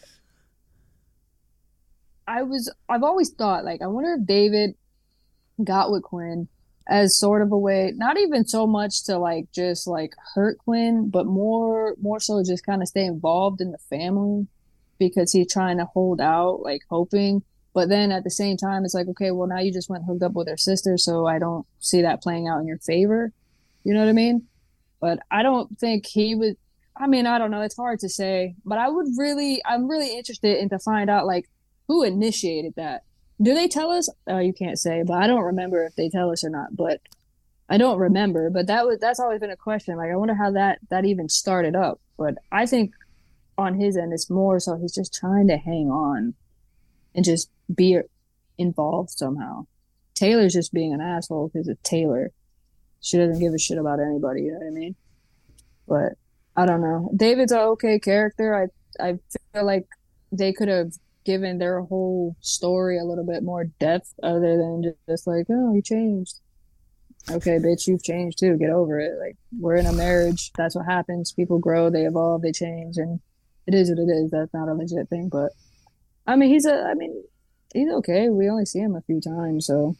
I've always thought, like, I wonder if David got with Quinn as sort of a way, not even so much to like just like hurt Quinn, but more so just kind of stay involved in the family, because he's trying to hold out, like hoping. But then at the same time, it's like, okay, well, now you just went hooked up with her sister, so I don't see that playing out in your favor. You know what I mean? But I don't think he would. I mean, I don't know. It's hard to say, but I'm really interested in to find out like who initiated that. Do they tell us? You can't say, but I don't remember if they tell us or not. But I don't remember. But that's always been a question. Like, I wonder how that even started up. But I think on his end, it's more so he's just trying to hang on and just be involved somehow. Taylor's just being an asshole because it's Taylor. She doesn't give a shit about anybody. You know what I mean? But I don't know. David's an okay character. I feel like they could have given their whole story a little bit more depth other than just like, oh, he changed. Okay, bitch, you've changed too. Get over it. Like, we're in a marriage. That's what happens. People grow, they evolve, they change, and it is what it is. That's not a legit thing. But I mean, he's okay. We only see him a few times, so.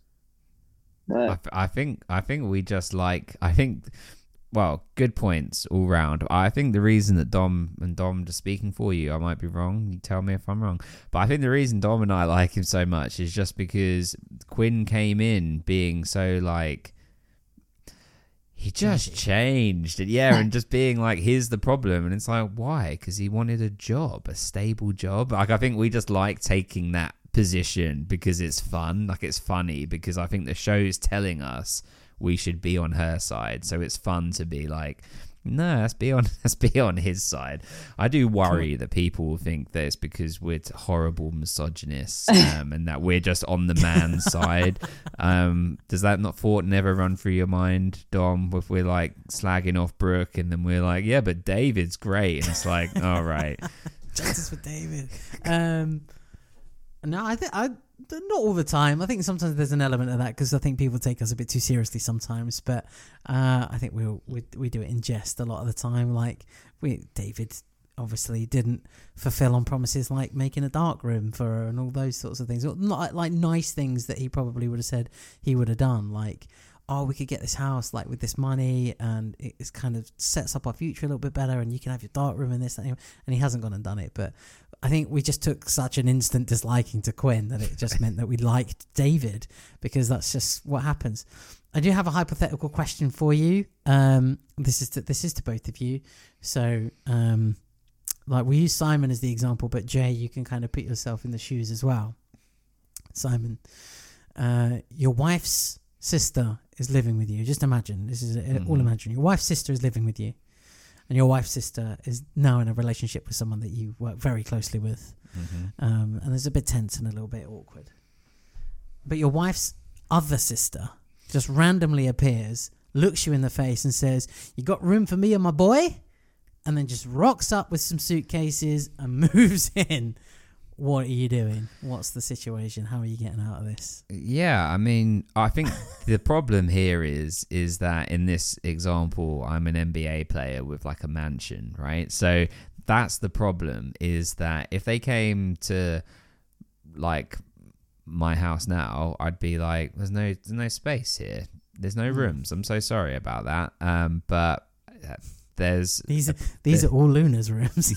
But I think we just like, well, good points all round. I think the reason that Dom, just speaking for you, I might be wrong, you tell me if I'm wrong, but I think the reason Dom and I like him so much is just because Quinn came in being so like, he just changed it, and just being like, here's the problem, and it's like, why? Because he wanted a job, a stable job. Like, I think we just like taking that position because it's fun, like it's funny, because I think the show's telling us we should be on her side, so it's fun to be like, no, let's be on his side. I do worry that people will think that it's because we're horrible misogynists, and that we're just on the man's side. Does that thought never run through your mind, Dom, if we're like slagging off Brooke and then we're like, yeah, but David's great, and it's like, all right, justice for David. No, I think not all the time. I think sometimes there's an element of that because I think people take us a bit too seriously sometimes. But I think we do it in jest a lot of the time. Like David obviously didn't fulfill on promises like making a dark room for her and all those sorts of things. Not like nice things that he probably would have said he would have done. Like, oh, we could get this house like with this money and it kind of sets up our future a little bit better and you can have your dark room and this, that, and he hasn't gone and done it. But I think we just took such an instant disliking to Quinn that it just meant that we liked David, because that's just what happens. I do have a hypothetical question for you. This is to both of you. So, like, we use Simon as the example, but Jay, you can kind of put yourself in the shoes as well. Simon, your wife's sister is living with you. Just imagine, this is all imagine. Your wife's sister is living with you, and your wife's sister is now in a relationship with someone that you work very closely with, and there's a bit tense and a little bit awkward. But your wife's other sister just randomly appears, looks you in the face and says, "You got room for me and my boy?" And then just rocks up with some suitcases and moves in. What are you doing? What's the situation? How are you getting out of this? Yeah, I mean, I think the problem here is that in this example, I'm an NBA player with like a mansion, right? So that's the problem, is that if they came to like my house now, I'd be like, there's no space here. There's no rooms. I'm so sorry about that. But there's these are all Luna's rooms.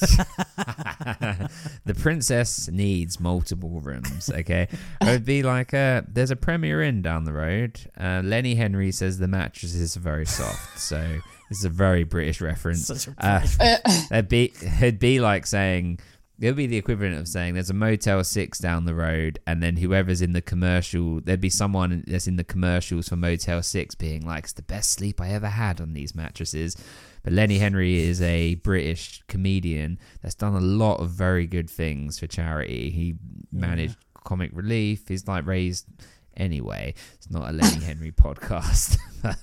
The princess needs multiple rooms. Okay, it would be like there's a Premier Inn down the road. Lenny Henry says the mattresses are very soft. So this is a very British reference. Such a It'd be like saying, it would be the equivalent of saying there's a Motel 6 down the road, and then whoever's in the commercial, there'd be someone that's in the commercials for Motel 6 being like, it's the best sleep I ever had on these mattresses. But Lenny Henry is a British comedian that's done a lot of very good things for charity. He managed Comic Relief. He's like raised... Anyway, it's not a Lenny Henry podcast.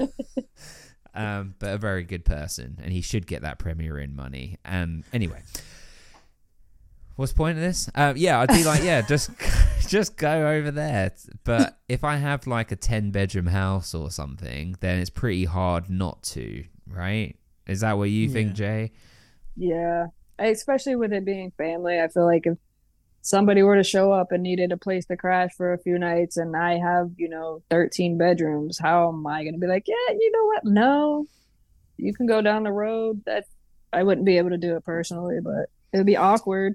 But a very good person. And he should get that Premier Inn money. And anyway... What's the point of this? Yeah, I'd be like, yeah, just go over there. But if I have like a 10-bedroom house or something, then it's pretty hard not to, right? Is that what you think, Jay? Yeah, especially with it being family. I feel like if somebody were to show up and needed a place to crash for a few nights and I have, 13 bedrooms, how am I going to be like, yeah, you know what? No, you can go down the road. That I wouldn't be able to do it personally, but it would be awkward.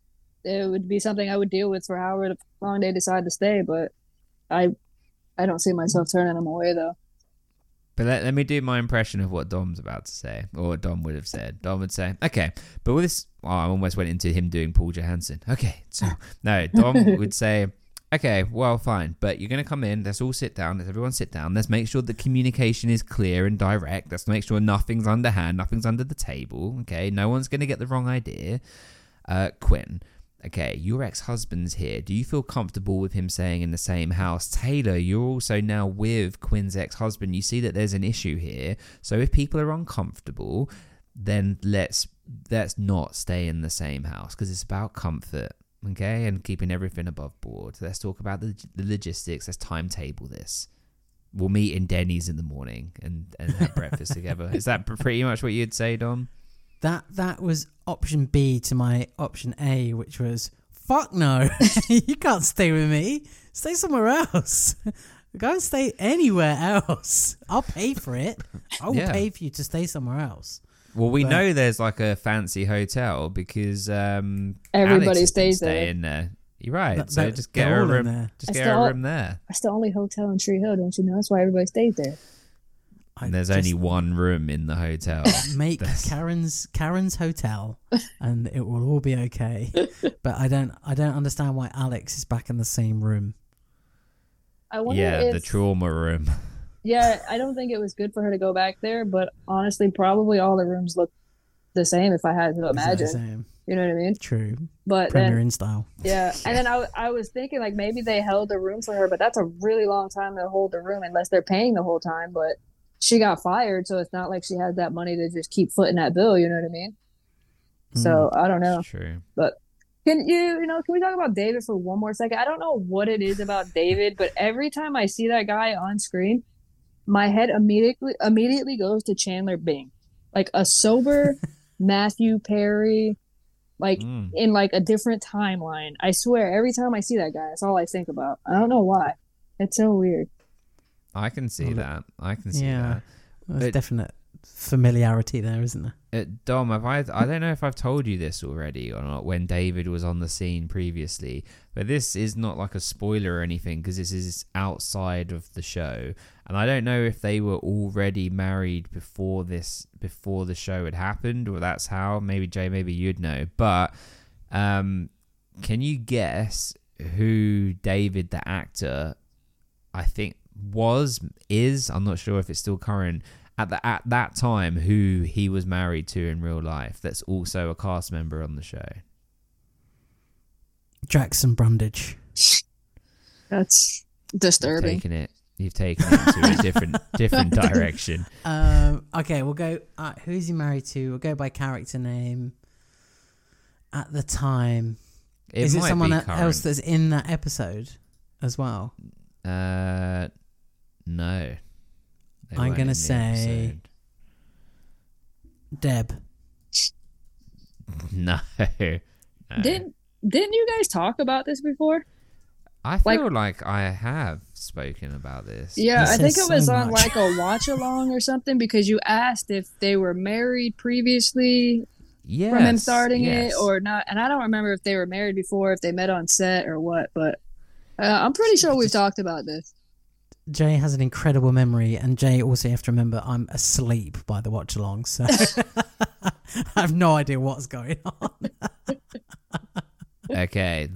It would be something I would deal with for however long they decide to stay, but I don't see myself turning them away, though. But let me do my impression of what Dom's about to say, or what Dom would have said. Dom would say, okay, but with this... Oh, I almost went into him doing Paul Johansson. Okay, so... No, Dom would say, okay, well, fine, but you're going to come in, let's all sit down, let's everyone sit down, let's make sure the communication is clear and direct, let's make sure nothing's underhand, nothing's under the table, okay? No one's going to get the wrong idea. Quinn... Okay, your ex-husband's here. Do you feel comfortable with him staying in the same house? Taylor, you're also now with Quinn's ex-husband. You see that there's an issue here. So if people are uncomfortable, then let's not stay in the same house, because it's about comfort, okay, and keeping everything above board. Let's talk about the logistics. Let's timetable this. We'll meet in Denny's in the morning and have breakfast together. Is that pretty much what you'd say, Dom? That was option B to my option A, which was, fuck no, you can't stay with me. Stay somewhere else. Go and stay anywhere else. I'll pay for it. I will pay for you to stay somewhere else. Well, we know there's like a fancy hotel because everybody stays there. In there. You're right. So just get her a room there. Just get her a room there. That's the only hotel in Tree Hill, don't you know? That's why everybody stays there. And there's only one room in the hotel. Make Karen's hotel, and it will all be okay. But I don't understand why Alex is back in the same room. I wonder the trauma room. Yeah, I don't think it was good for her to go back there. But honestly, probably all the rooms look the same. If I had to imagine, you know what I mean? True. But Premier Inn style. Yeah, and then I was thinking like maybe they held the room for her, but that's a really long time to hold the room unless they're paying the whole time. But she got fired, so it's not like she has that money to just keep footing that bill, you know what I mean? So I don't know. True. But can can we talk about David for one more second? I don't know what it is about David, but every time I see that guy on screen, my head immediately goes to Chandler Bing. Like a sober Matthew Perry, like in like a different timeline. I swear, every time I see that guy, that's all I think about. I don't know why. It's so weird. I can see that. I can see that. There's definite familiarity there, isn't there? Dom, I don't know if I've told you this already or not when David was on the scene previously, but this is not like a spoiler or anything because this is outside of the show. And I don't know if they were already married before the show had happened, or that's how. Maybe Jay, maybe you'd know. But can you guess who David, the actor, I think is? I'm not sure if it's still current. At that time, who he was married to in real life, that's also a cast member on the show. Jackson Brundage. That's disturbing. You've taken it into a different direction. Okay, we'll go. Who's he married to? We'll go by character name. At the time, is it someone else that's in that episode as well? No. I'm going to say Deb. No. Didn't you guys talk about this before? I feel like I have spoken about this. Yeah, I think it was on like a watch along or something because you asked if they were married previously from him starting it or not. And I don't remember if they were married before, if they met on set or what, but I'm pretty sure we've talked about this. Jay has an incredible memory, and Jay also, you have to remember, I'm asleep by the watch along, so I have no idea what's going on. Okay,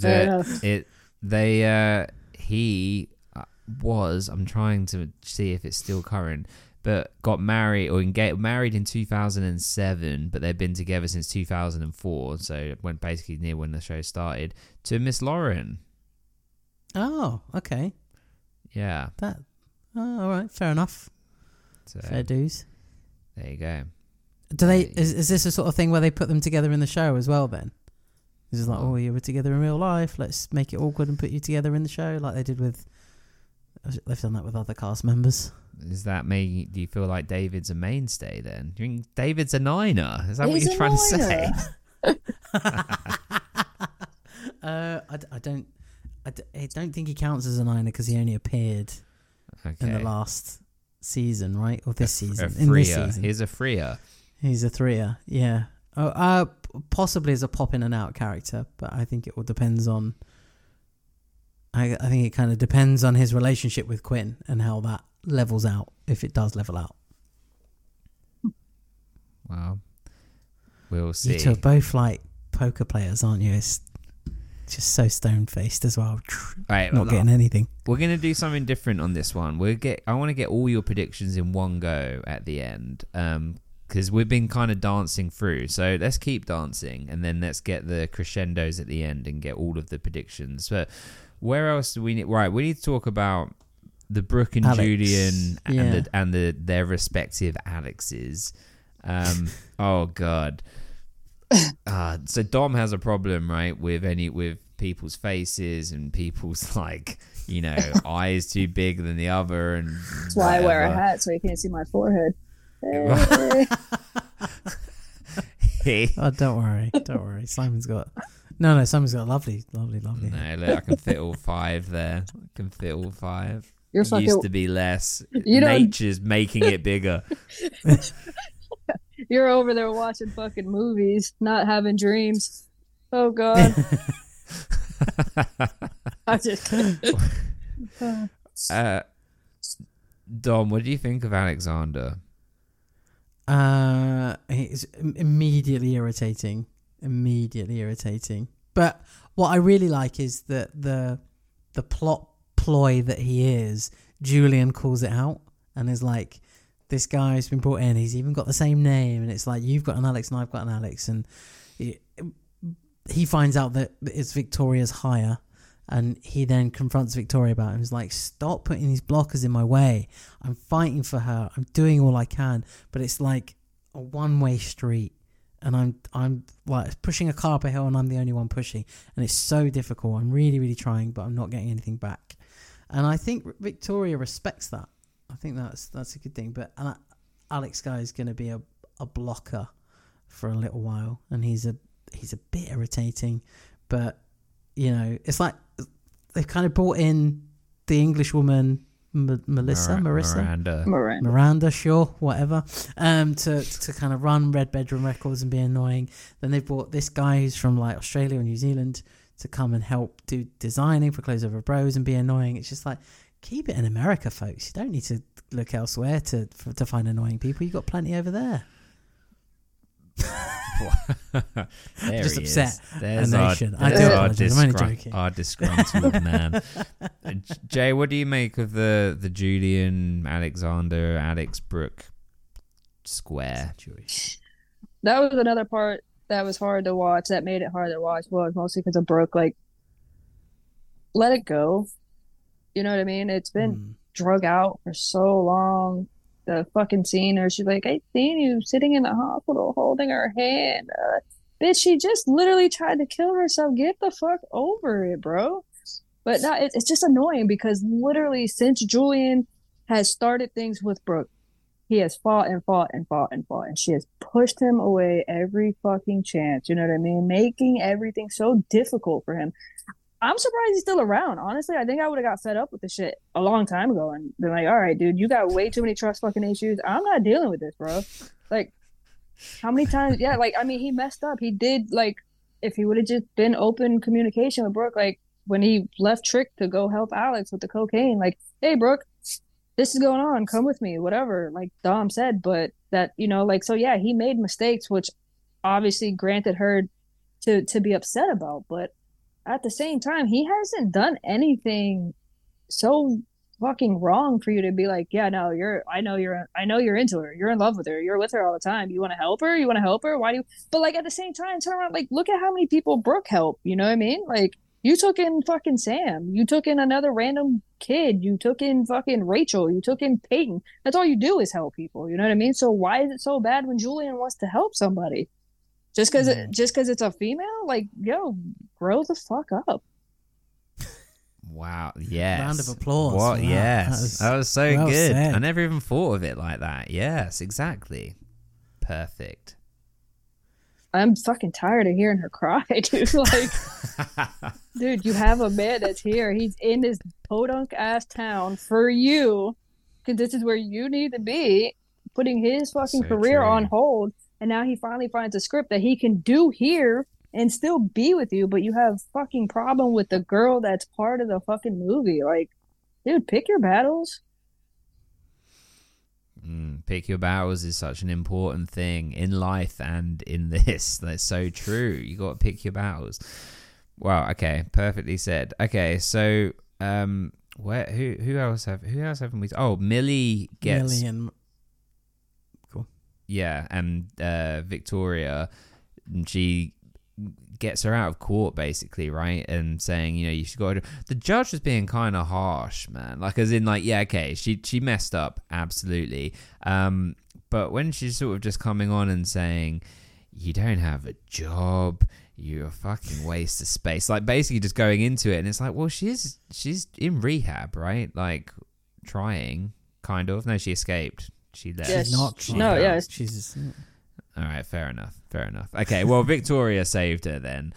he was, I'm trying to see if it's still current, but got married married in 2007, but they've been together since 2004, so it went basically near when the show started, to Miss Lauren. Oh, okay. Yeah. All right, fair enough. So, fair dues. There you go. Do they? Is this a sort of thing where they put them together in the show as well? Then it's like, oh, you were together in real life. Let's make it awkward and put you together in the show, like they did with. They've done that with other cast members. Is that do you feel like David's a mainstay then? Do you think David's a niner? Is that what you're trying to say? I don't think he counts as a niner because he only appeared in the last season, right? Or this season. In this season. He's a freer. He's a threer, yeah. Possibly as a pop in and out character, but I think it all depends on... I think it kind of depends on his relationship with Quinn and how that levels out, if it does level out. Well, we'll see. You two are both like poker players, aren't you? It's just so stone-faced as well. Right, not getting anything. We're going to do something different on this one. I want to get all your predictions in one go at the end, because we've been kind of dancing through. So let's keep dancing, and then let's get the crescendos at the end and get all of the predictions. But where else do we need? Right, we need to talk about the Brooke and Alex. Julian and their respective Alexes. Oh God. So Dom has a problem, right, with people's faces and people's eyes too big than the other, and that's why I wear a hat so you can't see my forehead. Oh, don't worry. Simon's got lovely. No, look, I can fit all five there. You're fucking, used to be less. Nature's making it bigger. You're over there watching fucking movies, not having dreams. Oh God. I just Dom, what do you think of Alexander? He's immediately irritating. But what I really like is that the plot ploy that he is, Julian calls it out and is like, this guy's been brought in, he's even got the same name, and it's like, you've got an Alex and I've got an Alex, and he finds out that it's Victoria's hire, and he then confronts Victoria about it and is like, stop putting these blockers in my way. I'm fighting for her. I'm doing all I can, but it's like a one-way street, and I'm like pushing a car up a hill, and I'm the only one pushing, and it's so difficult. I'm really, really trying, but I'm not getting anything back. And I think Victoria respects that. I think that's a good thing. But Alex guy is going to be a blocker for a little while, and he's a bit irritating. But it's like they've kind of brought in the English woman Marissa, Miranda. sure, whatever, to kind of run Red Bedroom Records and be annoying. Then they brought this guy who's from like Australia or New Zealand to come and help do designing for Clothes Over Bros and be annoying. It's just like, keep it in America, folks. You don't need to look elsewhere to find annoying people. You've got plenty over there. There Just he upset is. a There's nation. I do apologize. I'm only joking. Our disgruntled man. Jay, what do you make of the Julian Alexander Alex Brooke square? That was another part that was hard to watch. That made it hard to watch. Well, mostly because of Brooke. Like, let it go. You know what I mean? It's been drug out for so long. The fucking scene, or she's like, I seen you sitting in the hospital holding her hand. Bitch, she just literally tried to kill herself. Get the fuck over it, bro. But no, it's just annoying because literally since Julian has started things with Brooke, he has fought and fought and fought and fought, and she has pushed him away every fucking chance. You know what I mean? Making everything so difficult for him. I'm surprised he's still around. Honestly, I think I would have got fed up with the shit a long time ago and been like, all right, dude, you got way too many trust fucking issues. I'm not dealing with this, bro. Like, how many times? Yeah, like, I mean, he messed up. He did, like, if he would have just been open communication with Brooke, like, when he left Trick to go help Alex with the cocaine, like, hey, Brooke, this is going on. Come with me, whatever, like Dom said. But that, you know, like, so yeah, he made mistakes, which obviously granted her to be upset about. But at the same time, he hasn't done anything so fucking wrong for you to be like, yeah, no, I know you're into her. You're in love with her. You're with her all the time. You want to help her? Why do you? But like at the same time, turn around, like look at how many people Brooke helped. You know what I mean? Like you took in fucking Sam. You took in another random kid. You took in fucking Rachel. You took in Peyton. That's all you do is help people. You know what I mean? So why is it so bad when Julian wants to help somebody? Just because it's a female? Like, yo, grow the fuck up. Wow, yes. Round of applause. What? Wow. Yes. That was so well good. said. I never even thought of it like that. Yes, exactly. Perfect. I'm fucking tired of hearing her cry, dude. Like, dude, you have a man that's here. He's in this podunk ass town for you, because this is where you need to be, putting his fucking career on hold. And now he finally finds a script that he can do here and still be with you, but you have fucking problem with the girl that's part of the fucking movie. Like, dude, pick your battles. Pick your battles is such an important thing in life and in this. That's so true. You got to pick your battles. Wow. Okay. Perfectly said. Okay. So, who else haven't we? Oh, Millie gets. Yeah, and Victoria, she gets her out of court basically, right? And saying, you know, you should go. The judge was being kind of harsh, man. Like, as in, like, yeah, okay, she messed up, absolutely. But when she's sort of just coming on and saying, you don't have a job, you're a fucking waste of space, like basically just going into it, and it's like, well, she's in rehab, right? Like, trying, kind of. No, she escaped. She left. Yeah, she's not. No, yeah. She's. All right, fair enough. Okay, well, Victoria saved her then.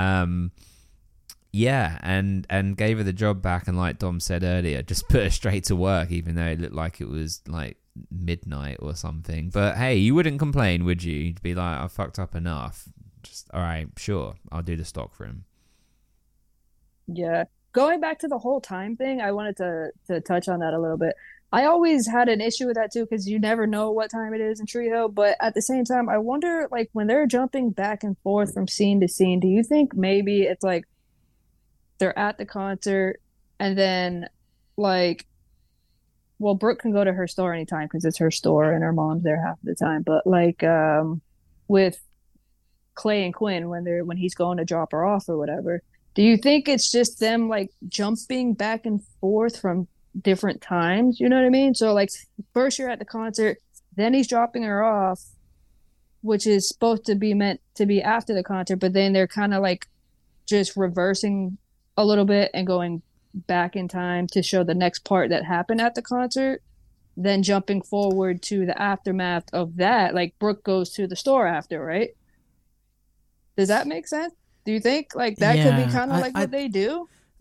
Yeah, and gave her the job back, and like Dom said earlier, just put her straight to work, even though it looked like it was like midnight or something. But hey, you wouldn't complain, would you? You'd be like, I fucked up enough. Just, all right, sure, I'll do the stock for him. Yeah. Going back to the whole time thing, I wanted to touch on that a little bit. I always had an issue with that too, because you never know what time it is in Tree Hill. But at the same time, I wonder, like, when they're jumping back and forth from scene to scene, do you think maybe it's like they're at the concert and then, like, well, Brooke can go to her store anytime because it's her store and her mom's there half the time. But like with Clay and Quinn, when he's going to drop her off or whatever, do you think it's just them like jumping back and forth from different times? You know what I mean? So like first you're at the concert, then he's dropping her off, which is supposed to be meant to be after the concert, but then they're kind of like just reversing a little bit and going back in time to show the next part that happened at the concert, then jumping forward to the aftermath of that, like Brooke goes to the store after, right? Does that make sense? Do you think like that could be kind of like what they do?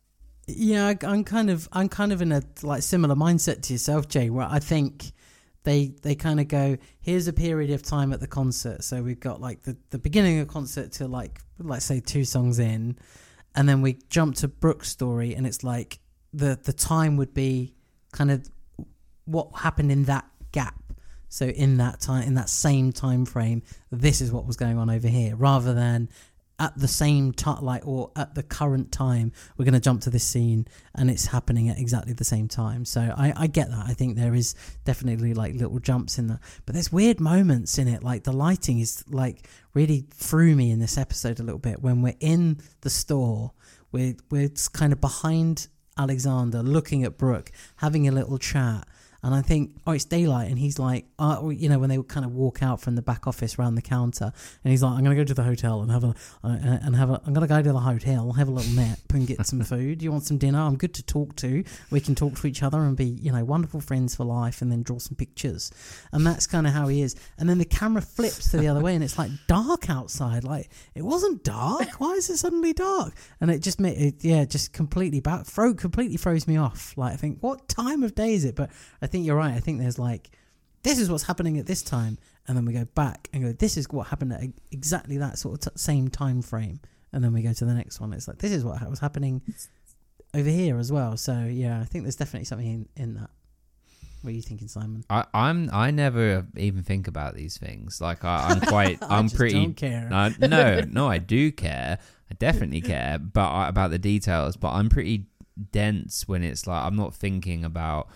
Yeah, I'm kind of in a like similar mindset to yourself, Jay, where I think they kind of go, here's a period of time at the concert. So we've got like the beginning of the concert to like, let's say 2 songs in, and then we jump to Brooke's story, and it's like the time would be kind of what happened in that gap. So in that time, in that same time frame, this is what was going on over here, rather than at the same time, like, or at the current time, we're going to jump to this scene and it's happening at exactly the same time. So I get that. I think there is definitely like little jumps in that, but there's weird moments in it. Like the lighting is like really threw me in this episode a little bit. When we're in the store, we're kind of behind Alexander, looking at Brooke, having a little chat. And I think, oh, it's daylight. And he's like, you know, when they kind of walk out from the back office around the counter, and he's like, I'm going to go to the hotel and I'm going to go to the hotel, have a little nap and get some food. You want some dinner? I'm good to talk to. We can talk to each other and be, you know, wonderful friends for life, and then draw some pictures. And that's kind of how he is. And then the camera flips to the other way and it's like dark outside. Like, it wasn't dark. Why is it suddenly dark? And it just made it, just completely completely throws me off. Like, I think, what time of day is it? But I think you're right. I think there's like, this is what's happening at this time, and then we go back and go, this is what happened at exactly that sort of same time frame, and then we go to the next one. It's like, this is what was happening over here as well. So yeah, I think there's definitely something in that. What are you thinking, Simon? I never even think about these things. Like I'm quite I'm just pretty don't care. No, I do care. I definitely care, but about the details. But I'm pretty dense when it's like I'm not thinking about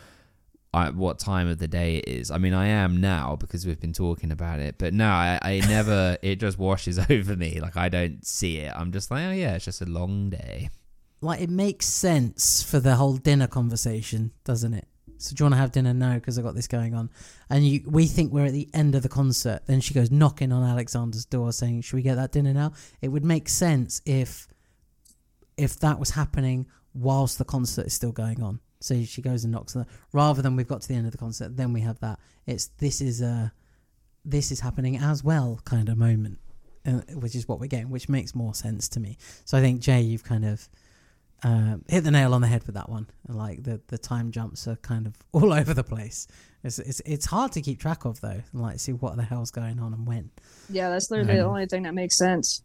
what time of the day it is. I mean, I am now because we've been talking about it, but no, I never, it just washes over me. Like, I don't see it. I'm just like, oh yeah, it's just a long day. Like, it makes sense for the whole dinner conversation, doesn't it? So do you want to have dinner? No, because I've got this going on. And we think we're at the end of the concert. Then she goes knocking on Alexander's door saying, should we get that dinner now? It would make sense if that was happening whilst the concert is still going on. So she goes and knocks on the, rather than we've got to the end of the concert, then we have that. This is happening as well kind of moment, which is what we're getting, which makes more sense to me. So I think, Jay, you've kind of hit the nail on the head with that one. Like the time jumps are kind of all over the place. It's hard to keep track of though, and like see what the hell's going on and when. Yeah, that's literally the only thing that makes sense.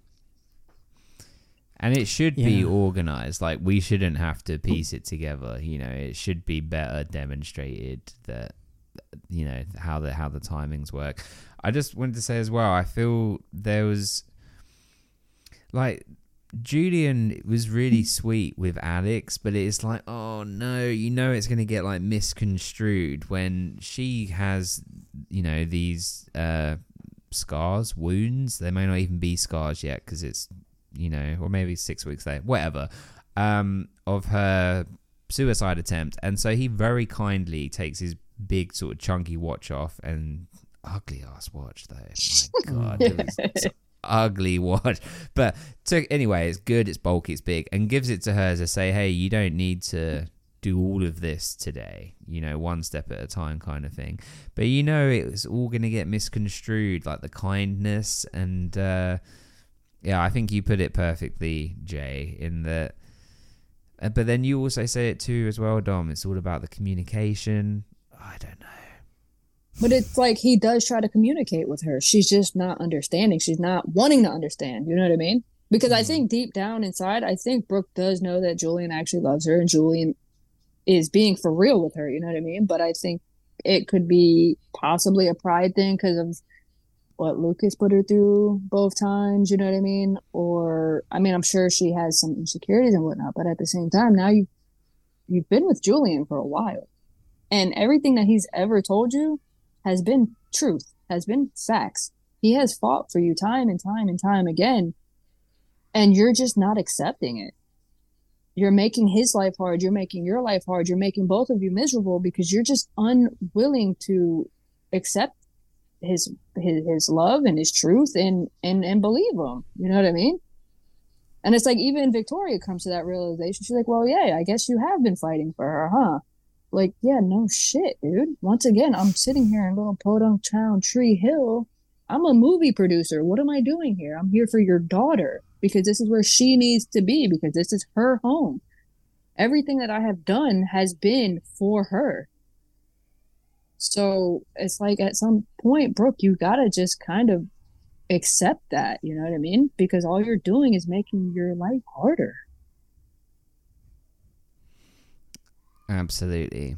And it should be organized. Like, we shouldn't have to piece it together. You know, it should be better demonstrated that, you know, how the timings work. I just wanted to say as well, I feel there was, like, Julian was really sweet with Alex, but it's like, oh no, you know it's going to get, like, misconstrued when she has, you know, these scars, wounds. They may not even be scars yet because it's, you know, or maybe 6 weeks later, whatever, of her suicide attempt. And so he very kindly takes his big sort of chunky watch off, and ugly ass watch though. My God, it was ugly watch. But anyway, it's good, it's bulky, it's big, and gives it to her to say, hey, you don't need to do all of this today, you know, one step at a time kind of thing. But you know, it was all going to get misconstrued, like the kindness and yeah, I think you put it perfectly, Jay, in that. But then you also say it too as well, Dom. It's all about the communication. I don't know. But it's like he does try to communicate with her. She's just not understanding. She's not wanting to understand. You know what I mean? Because I think deep down inside, I think Brooke does know that Julian actually loves her and Julian is being for real with her. You know what I mean? But I think it could be possibly a pride thing because of what Lucas put her through both times, you know what I mean? Or, I mean, I'm sure she has some insecurities and whatnot, but at the same time, now you've been with Julian for a while. And everything that he's ever told you has been truth, has been facts. He has fought for you time and time and time again, and you're just not accepting it. You're making his life hard, you're making your life hard, you're making both of you miserable because you're just unwilling to accept his love and his truth and believe him. You know what I mean? And it's like even Victoria comes to that realization. She's like, well, yeah, I guess you have been fighting for her, huh? Like, yeah, no shit, dude. Once again, I'm sitting here in little Podunk Town, Tree Hill. I'm a movie producer. What am I doing here? I'm here for your daughter because this is where she needs to be because this is her home. everything that I have done has been for her. So it's like at some point, Brooke, you gotta just kind of accept that, you know what I mean? Because all you're doing is making your life harder. Absolutely.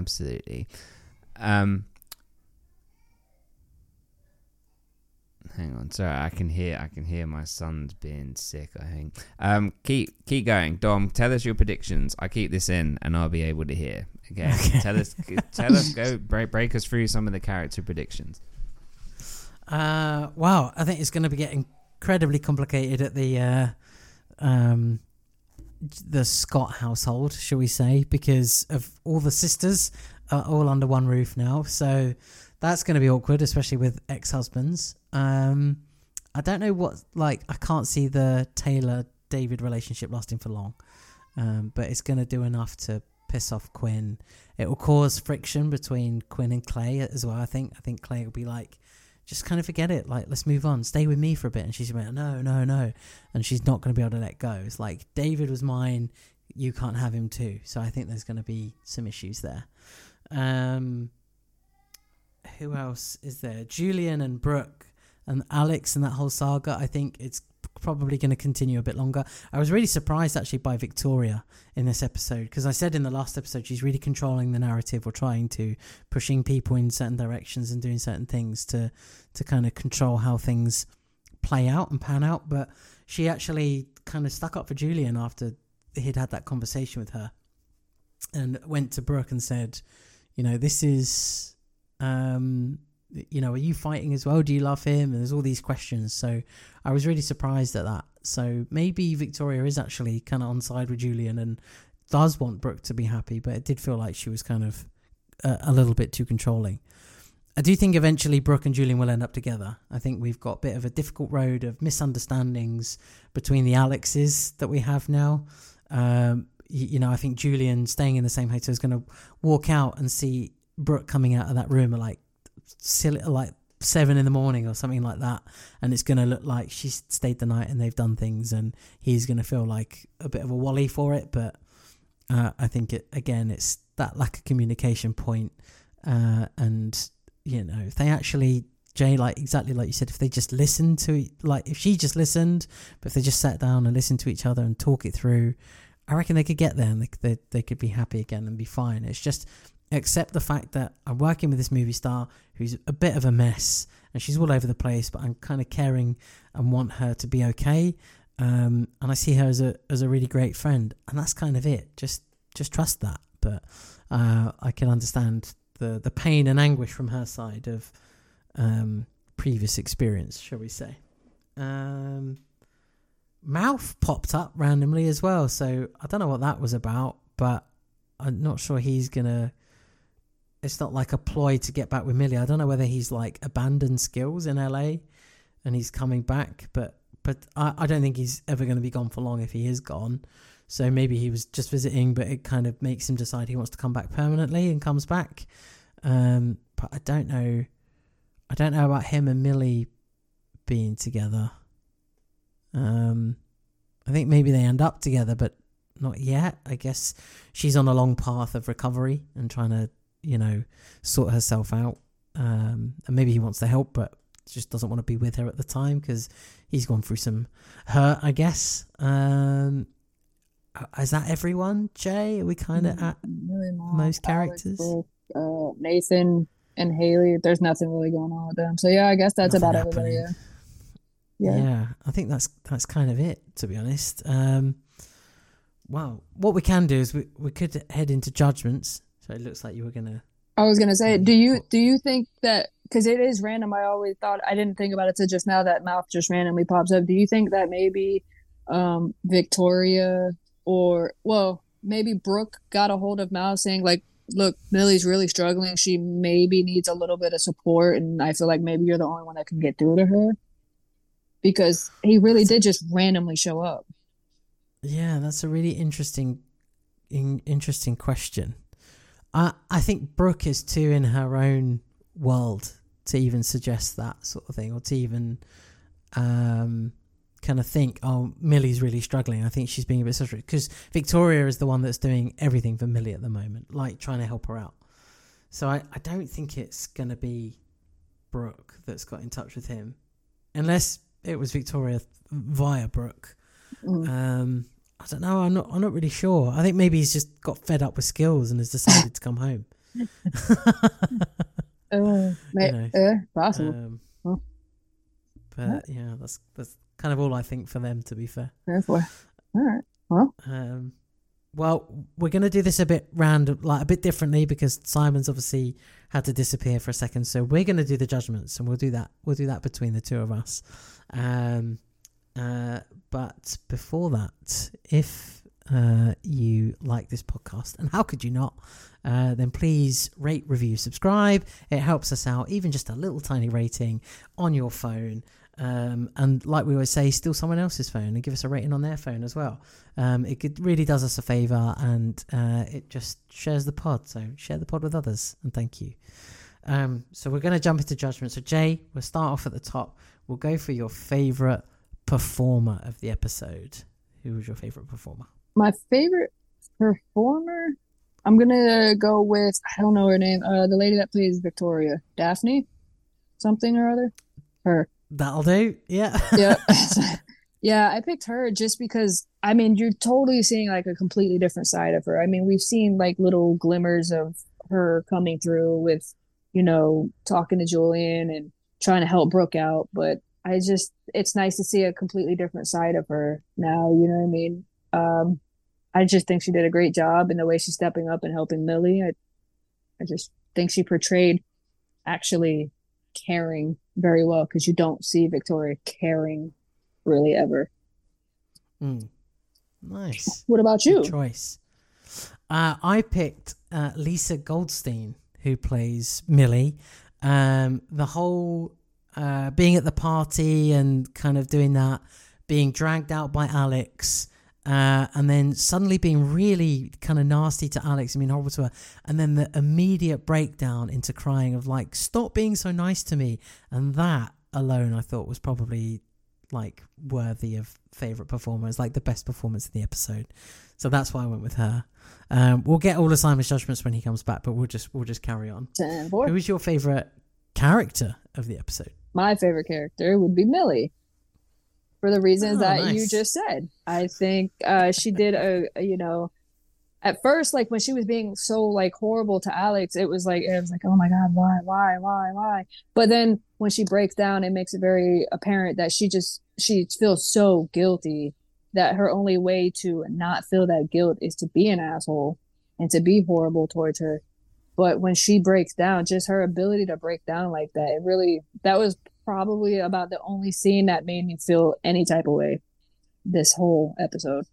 Hang on, sorry, I can hear my son's being sick, I think. Keep going. Dom, tell us your predictions. I keep this in and I'll be able to hear. Okay. Tell us, go break us through some of the character predictions. Wow, I think it's going to be getting incredibly complicated at the Scott household, shall we say, because of all the sisters are all under one roof now. So that's going to be awkward, especially with ex-husbands. I don't know I can't see the Taylor-David relationship lasting for long. But it's going to do enough to piss off Quinn. It will cause friction between Quinn and Clay as well, I think. I think Clay will be like, just kind of forget it. Like, let's move on. Stay with me for a bit. And she's like, no. And she's not going to be able to let go. It's like, David was mine. You can't have him too. So I think there's going to be some issues there. Who else is there? Julian and Brooke and Alex and that whole saga. I think it's probably going to continue a bit longer. I was really surprised actually by Victoria in this episode, because I said in the last episode she's really controlling the narrative, or trying to, pushing people in certain directions and doing certain things to kind of control how things play out and pan out. But she actually kind of stuck up for Julian after he'd had that conversation with her, and went to Brooke and said, this is are you fighting as well? Do you love him? And there's all these questions. So I was really surprised at that. So maybe Victoria is actually kind of on side with Julian and does want Brooke to be happy, but it did feel like she was kind of a little bit too controlling. I do think eventually Brooke and Julian will end up together. I think we've got a bit of a difficult road of misunderstandings between the Alexes that we have now. I think Julian staying in the same hotel is going to walk out and see Brooke coming out of that room at like 7 a.m. or something like that, and it's going to look like she's stayed the night and they've done things, and he's going to feel like a bit of a wally for it. But I think it's that lack of communication point, and if they actually, Jay, like exactly like you said, if they just listened to, like if she just listened, but if they just sat down and listened to each other and talk it through, I reckon they could get there, and they could be happy again and be fine. It's just accept the fact that I'm working with this movie star who's a bit of a mess and she's all over the place, but I'm kind of caring and want her to be okay. And I see her as a really great friend, and that's kind of it. Just trust that. But I can understand the pain and anguish from her side of previous experience, shall we say. Mouth popped up randomly as well, so I don't know what that was about, but I'm not sure he's gonna. It's not like a ploy to get back with Millie. I don't know whether he's like abandoned skills in LA and he's coming back, but I don't think he's ever going to be gone for long if he is gone. So maybe he was just visiting, but it kind of makes him decide he wants to come back permanently and comes back. But I don't know about him and Millie being together. I think maybe they end up together, but not yet. I guess she's on a long path of recovery and trying to, sort herself out. And maybe he wants to help, but just doesn't want to be with her at the time because he's gone through some hurt, I guess. Is that everyone, Jay? Are we kind of at most characters? Alex, Nathan and Haley. There's nothing really going on with them. So yeah, I guess that's nothing about happening. Everybody. Yeah, I think that's kind of it, to be honest. Well, what we can do is we could head into judgments. So it looks like you were gonna. I was gonna say, do you think that, because it is random? I always thought, I didn't think about it till just now that Mouth just randomly pops up. Do you think that maybe Victoria or maybe Brooke got a hold of Mouth saying like, look, Millie's really struggling. She maybe needs a little bit of support, and I feel like maybe you're the only one that can get through to her, because he really did just randomly show up. Yeah, that's a really interesting question. I think Brooke is too in her own world to even suggest that sort of thing, or to even kind of think, oh, Millie's really struggling. I think she's being a bit frustrated because Victoria is the one that's doing everything for Millie at the moment, like trying to help her out. So I don't think it's going to be Brooke that's got in touch with him, unless it was Victoria via Brooke. I don't know. I'm not really sure. I think maybe he's just got fed up with skills and has decided to come home. Possible. But yeah, that's kind of all I think for them, to be fair. Therefore, all right. Well, well, we're going to do this a bit random, like a bit differently, because Simon's obviously had to disappear for a second. So we're going to do the judgments, and we'll do that between the two of us. But before that, if you like this podcast, and how could you not, then please rate, review, subscribe. It helps us out, even just a little tiny rating on your phone. And like we always say, steal someone else's phone and give us a rating on their phone as well. Really does us a favour, and it just shares the pod. So share the pod with others, and thank you. So we're going to jump into judgment. So Jay, we'll start off at the top. We'll go for your favourite performer of the episode. Who was your favourite performer? My favorite performer, I'm gonna go with, I don't know her name, the lady that plays Victoria, Daphne something or other. Her. That'll do. Yeah. Yeah. Yeah, I picked her just because, I mean, you're totally seeing like a completely different side of her. I mean, we've seen like little glimmers of her coming through with, you know, talking to Julian and trying to help Brooke out, but it's nice to see a completely different side of her now, you know what I mean? I just think she did a great job in the way she's stepping up and helping Millie. I just think she portrayed actually caring very well, because you don't see Victoria caring really ever. Nice. What about you? Good choice. I picked Lisa Goldstein, who plays Millie. The whole being at the party and kind of doing that, being dragged out by Alex, and then suddenly being really kind of nasty to Alex and being horrible to her, and then the immediate breakdown into crying of like, stop being so nice to me. And that alone I thought was probably like worthy of favourite performers, like the best performance in the episode. So that's why I went with her. We'll get all of Simon's judgments when he comes back, but we'll just carry on. Who is your favourite character of the episode? My favorite character would be Millie, for the reasons that you just said. I think she did you know, at first, like when she was being so like horrible to Alex, it was like, oh my God, why? But then when she breaks down, it makes it very apparent that she feels so guilty that her only way to not feel that guilt is to be an asshole and to be horrible towards her. But when she breaks down, just her ability to break down like that, that was probably about the only scene that made me feel any type of way this whole episode.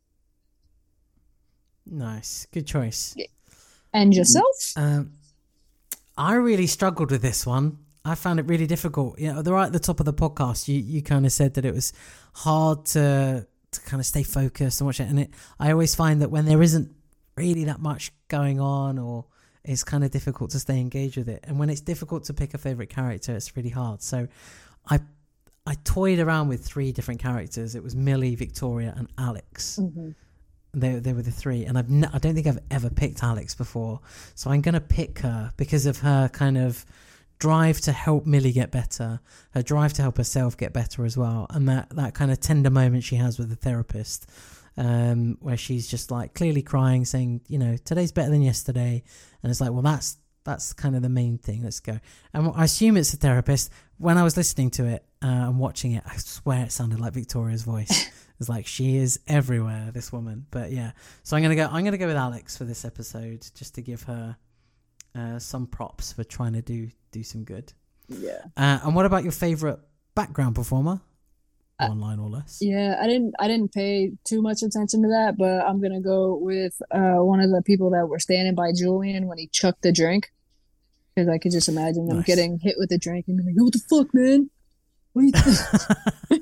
Nice. Good choice. And yourself? I really struggled with this one. I found it really difficult. You know, right at the top of the podcast, you kind of said that it was hard to kind of stay focused and watch it. And I always find that when there isn't really that much going on, or it's kind of difficult to stay engaged with it. And when it's difficult to pick a favorite character, it's really hard. So I toyed around with 3 different characters. It was Millie, Victoria, and Alex. Mm-hmm. They were the 3, and I don't think I've ever picked Alex before, so I'm going to pick her because of her kind of drive to help Millie get better, her drive to help herself get better as well, and that kind of tender moment she has with the therapist, where she's just like clearly crying, saying, you know, today's better than yesterday, and it's like, well, that's kind of the main thing. Let's go. And I assume it's a therapist. When I was listening to it and watching it, I swear it sounded like Victoria's voice. It's like, she is everywhere, this woman. But yeah, so I'm gonna go with Alex for this episode, just to give her some props for trying to do some good. Yeah. And what about your favorite background performer? One line or less. Yeah, I didn't pay too much attention to that, but I'm gonna go with one of the people that were standing by Julian when he chucked the drink, because I could just imagine them getting hit with the drink and being like, "What the fuck, man? What do you think?"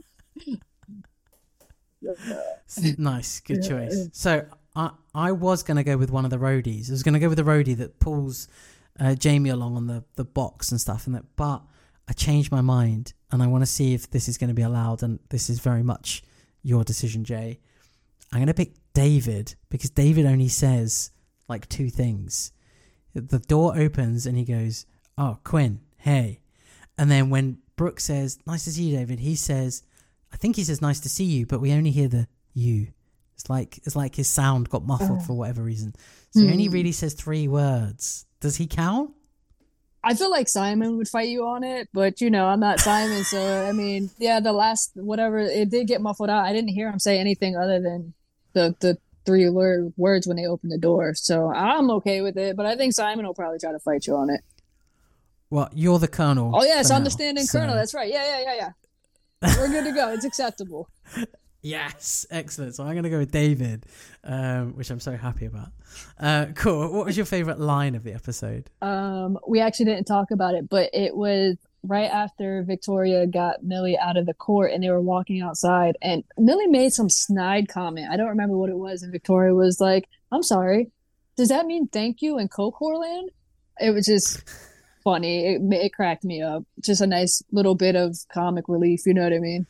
Nice, good choice. So I was going to go with one of the roadies. I was going to go with the roadie that pulls Jamie along on the box and stuff, but I changed my mind, and I want to see if this is going to be allowed, and this is very much your decision, Jay. I'm going to pick David because David only says like 2 things. The door opens and he goes, "Oh, Quinn, hey." And then when Brooke says, "Nice to see you, David," he says, I think he says, "Nice to see you," but we only hear the "you." It's like his sound got muffled for whatever reason. So he only really says 3 words. Does he count? I feel like Simon would fight you on it, but I'm not Simon. So, I mean, yeah, the last, whatever, it did get muffled out. I didn't hear him say anything other than the 3 words when they opened the door. So I'm okay with it, but I think Simon will probably try to fight you on it. Well, you're the Colonel. Oh, yes, for now, understanding so- Colonel. That's right. Yeah. We're good to go. It's acceptable. Yes, excellent. So I'm going to go with David, which I'm so happy about. Cool. What was your favorite line of the episode? We actually didn't talk about it, but it was right after Victoria got Millie out of the court and they were walking outside, and Millie made some snide comment. I don't remember what it was, and Victoria was like, "I'm sorry, does that mean thank you in Cocorland?" It was just funny. It cracked me up. Just a nice little bit of comic relief, you know what I mean?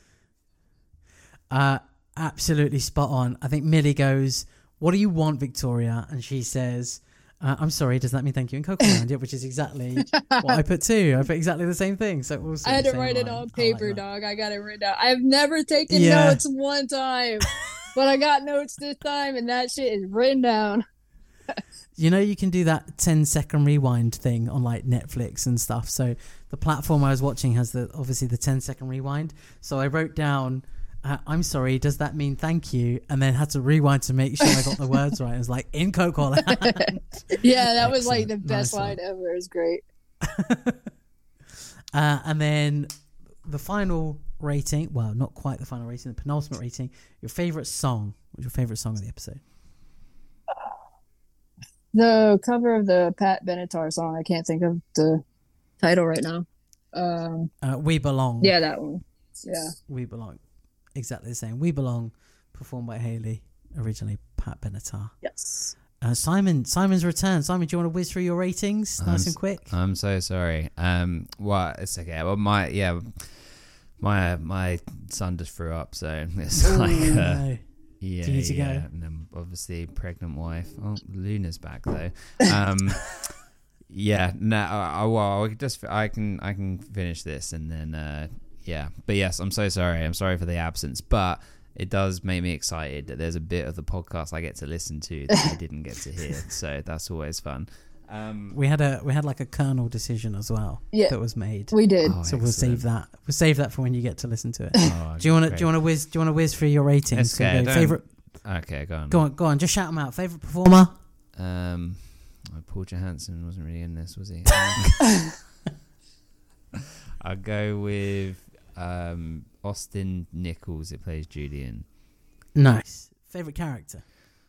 Absolutely spot on. I think Millie goes, "What do you want, Victoria?" And she says, "I'm sorry, does that mean thank you in Cocoland?" Yeah, which is exactly what I put too. I put exactly the same thing. So also I had the to same write it line. on I like paper, that. dog. I got it written down. I've never taken Yeah. notes one time, but I got notes this time, and that shit is written down. You know, you can do that 10-second rewind thing on like Netflix and stuff. So the platform I was watching has obviously the 10-second rewind. So I wrote down, "I'm sorry, does that mean thank you?" And then had to rewind to make sure I got the words right. It was like, "In Cocoland." Yeah, that was like the Excellent. best Nice one. line ever. It was great. And then the final rating, well, not quite the final rating, the penultimate rating, your favourite song. What was your favourite song of the episode? The cover of the Pat Benatar song. I can't think of the title right now. We Belong. Yeah, that one. Yeah. We Belong. Exactly the same. We Belong, performed by Haley, originally Pat Benatar. Yes. Simon's return. Simon, do you want to whiz through your ratings nice and quick? I'm so sorry. Well, it's okay. Well, my son just threw up, so it's like, No. yeah, Do you need to go? and then obviously pregnant wife. Oh, Luna's back though. Yeah, no. I can finish this and then yeah. But yes, I'm so sorry. I'm sorry for the absence, but it does make me excited that there's a bit of the podcast I get to listen to that I didn't get to hear. So that's always fun. We had like a kernel decision as well that was made. We did. Oh, So we'll save that. We'll save that for when you get to listen to it. Oh, Do you want great. to whiz through your ratings? Okay, Go favorite. Okay, go on. Go on. Just shout them out. Favorite performer. Paul Johansson wasn't really in this, was he? I'll go with Austin Nichols. It plays Julian. Nice. Favorite character.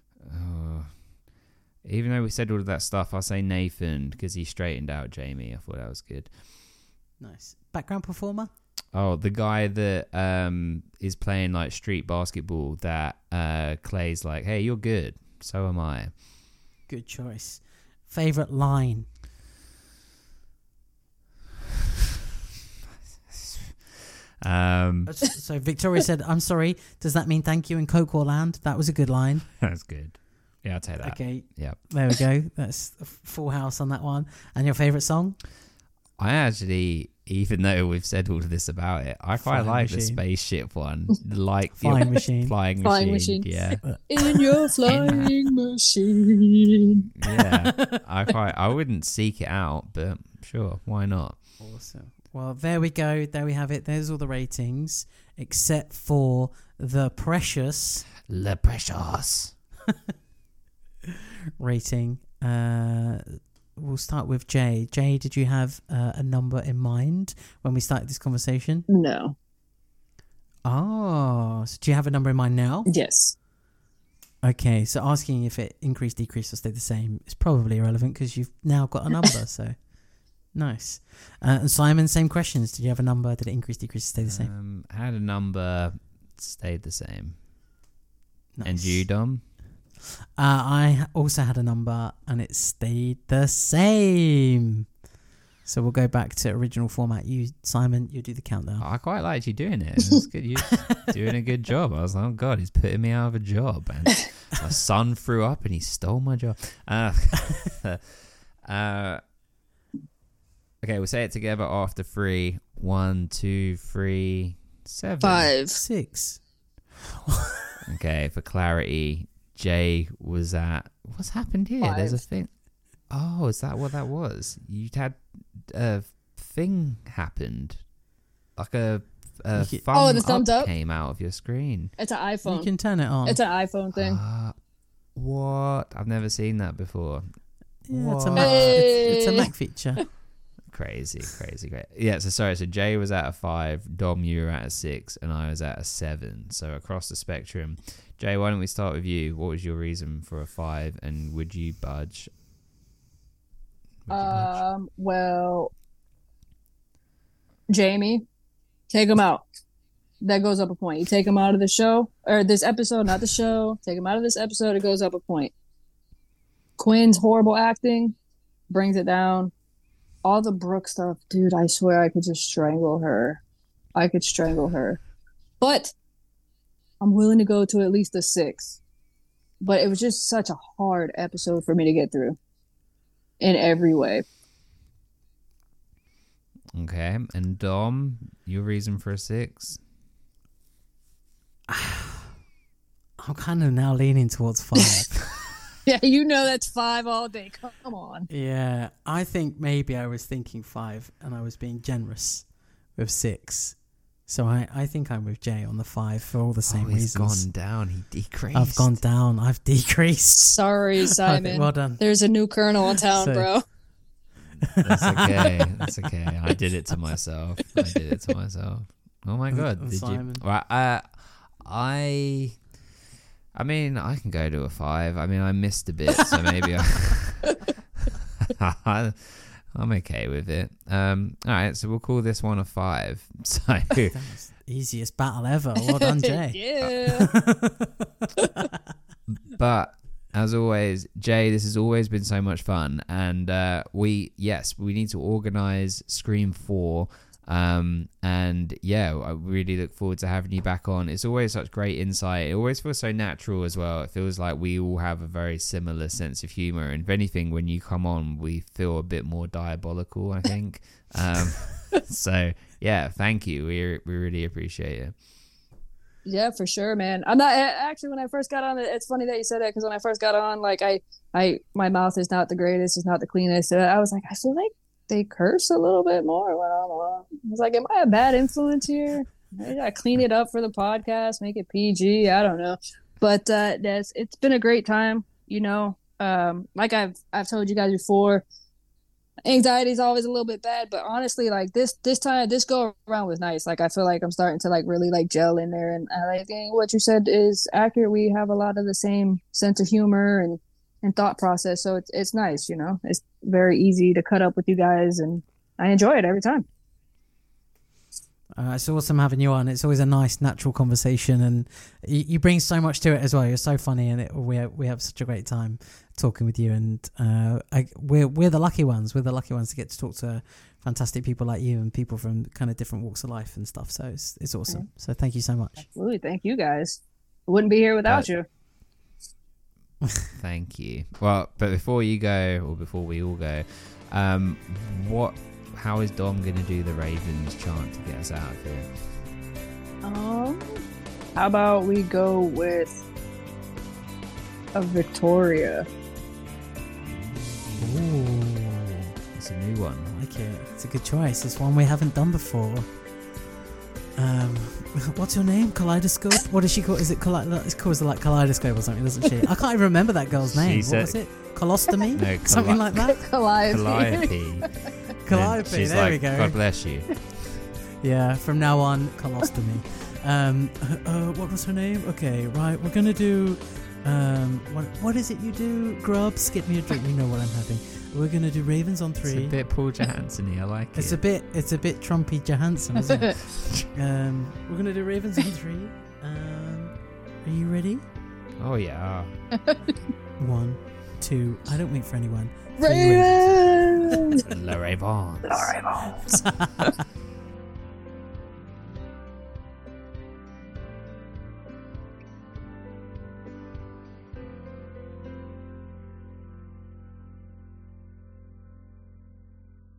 Even though we said all of that stuff, I'll say Nathan because he straightened out Jamie. I thought that was good. Nice. Background performer. Oh, the guy that is playing like street basketball that Clay's like, "Hey, you're good. So am I." Good choice. Favorite line. So Victoria said, "I'm sorry. Does that mean thank you in Cocorland?" That was a good line. That's good. Yeah, I'll take that. Okay. Yep. There we go. That's a full house on that one. And your favorite song? I actually, even though we've said all of this about it, I quite Flying like the Machine. spaceship one. Like Flying Machine. Flying Flying machine. Machine. Yeah. In your flying machine. Yeah. I wouldn't seek it out, but sure, why not? Awesome. Well, there we go. There we have it. There's all the ratings, except for the precious Le Precious. rating. We'll start with Jay. Jay, did you have a number in mind when we started this conversation? No. Oh, so do you have a number in mind now? Yes. Okay, so asking if it increased, decreased, or stayed the same is probably irrelevant because you've now got a number. So nice. And Simon, same questions. Did you have a number? Did it increase, decrease, or stay the same? Had a number, stayed the same. Nice. And you, Dom? I also had a number and it stayed the same. So we'll go back to original format. You, Simon, you do the countdown. I quite liked you doing it. It was good. You're doing a good job. I was like, oh God, he's putting me out of a job. And my son threw up and he stole my job. Okay, we'll say it together after 3. 1, 2, 3, 7. 5. 6. Okay, for clarity, Jay was at... What's happened here? 5. There's a thing. Oh, is that what that was? You had a thing happened. Like a thumb the thumbs up came out of your screen. It's an iPhone. You can turn it on. It's an iPhone thing. What? I've never seen that before. Yeah, it's a What? Mac. Hey. It's a Mac feature. Crazy, great. Yeah, so sorry. So Jay was at a 5, Dom, you were at a 6, and I was at a 7. So across the spectrum. Jay, why don't we start with you? What was your reason for a 5, and would you budge? Well, Jamie, take him out. That goes up a point. You take him out of the show, or this episode, not the show. Take him out of this episode, it goes up a point. Quinn's horrible acting brings it down. All the Brooke stuff, dude, I swear I could just strangle her. I could strangle her. But I'm willing to go to at least a 6. But it was just such a hard episode for me to get through in every way. Okay, and Dom, your reason for a 6? I'm kind of now leaning towards 5. Yeah, you know that's 5 all day. Come on. Yeah, I think maybe I was thinking 5 and I was being generous with 6. So I think I'm with Jay on the 5 for all the same He's reasons. gone down. He decreased. I've gone down. I've decreased. Sorry, Simon. Well done. There's a new colonel in town, So- bro. That's okay. That's okay. I did it to myself. Oh my God. Did Simon. you? Right. I mean, I can go to a 5. I mean, I missed a bit, so maybe I'm okay with it. All right, so we'll call this one a 5. So, That was the easiest battle ever. Well done, Jay. Yeah. but as always, Jay, this has always been so much fun, and we need to organize Scream 4. And yeah, I really look forward to having you back on. It's always such great insight. It always feels so natural as well. It feels like we all have a very similar sense of humor, and if anything, when you come on, we feel a bit more diabolical, I think. So yeah, thank you. We really appreciate it. Yeah, for sure, man. I'm not actually, when I first got on, it's funny that you said that, because when I first got on, like my mouth is not the greatest, it's not the cleanest. I was like, I feel like they curse a little bit more when I'm alone. I was like, am I a bad influence here? Maybe I clean it up for the podcast, make it PG. I don't know, but it's been a great time. You know, like I've told you guys before, anxiety is always a little bit bad, but honestly, like this go around was nice. Like I feel like I'm starting to like really like gel in there, and I think what you said is accurate. We have a lot of the same sense of humor and thought process, so it's nice. You know, it's very easy to cut up with you guys, and I enjoy it every time. It's awesome having you on. It's always a nice, natural conversation, and you bring so much to it as well. You're so funny, and we have such a great time talking with you. And we're the lucky ones. We're the lucky ones to get to talk to fantastic people like you and people from kind of different walks of life and stuff. So it's awesome. Okay. So thank you so much. Absolutely, thank you guys. I wouldn't be here without you. Thank you. Well, but before you go, or before we all go, how is Dom going to do the Ravens chant to get us out of here? How about we go with a Victoria? Ooh, It's a new one. I like it. It's a good choice. It's one we haven't done before. What's your name? Kaleidoscope? What does she call? Is it It calls it like Kaleidoscope or something, doesn't she? I can't even remember that girl's name. What was it? Colostomy? No, Something like that? Calliope. Calliope, She's there like, we go. God bless you. Yeah, from now on, colostomy. What was her name? Okay, right, we're gonna do what is it you do? Grubs, get me a drink. You know what I'm having. We're gonna do Ravens on 3. It's a bit Paul Johansson-y, I like It's it. a bit Trumpy Johansson, isn't it? We're gonna do Ravens on 3. Are you ready? Oh yeah. 1, 2. I don't wait for anyone. 3 Ravens. Ravens! Le Ravens.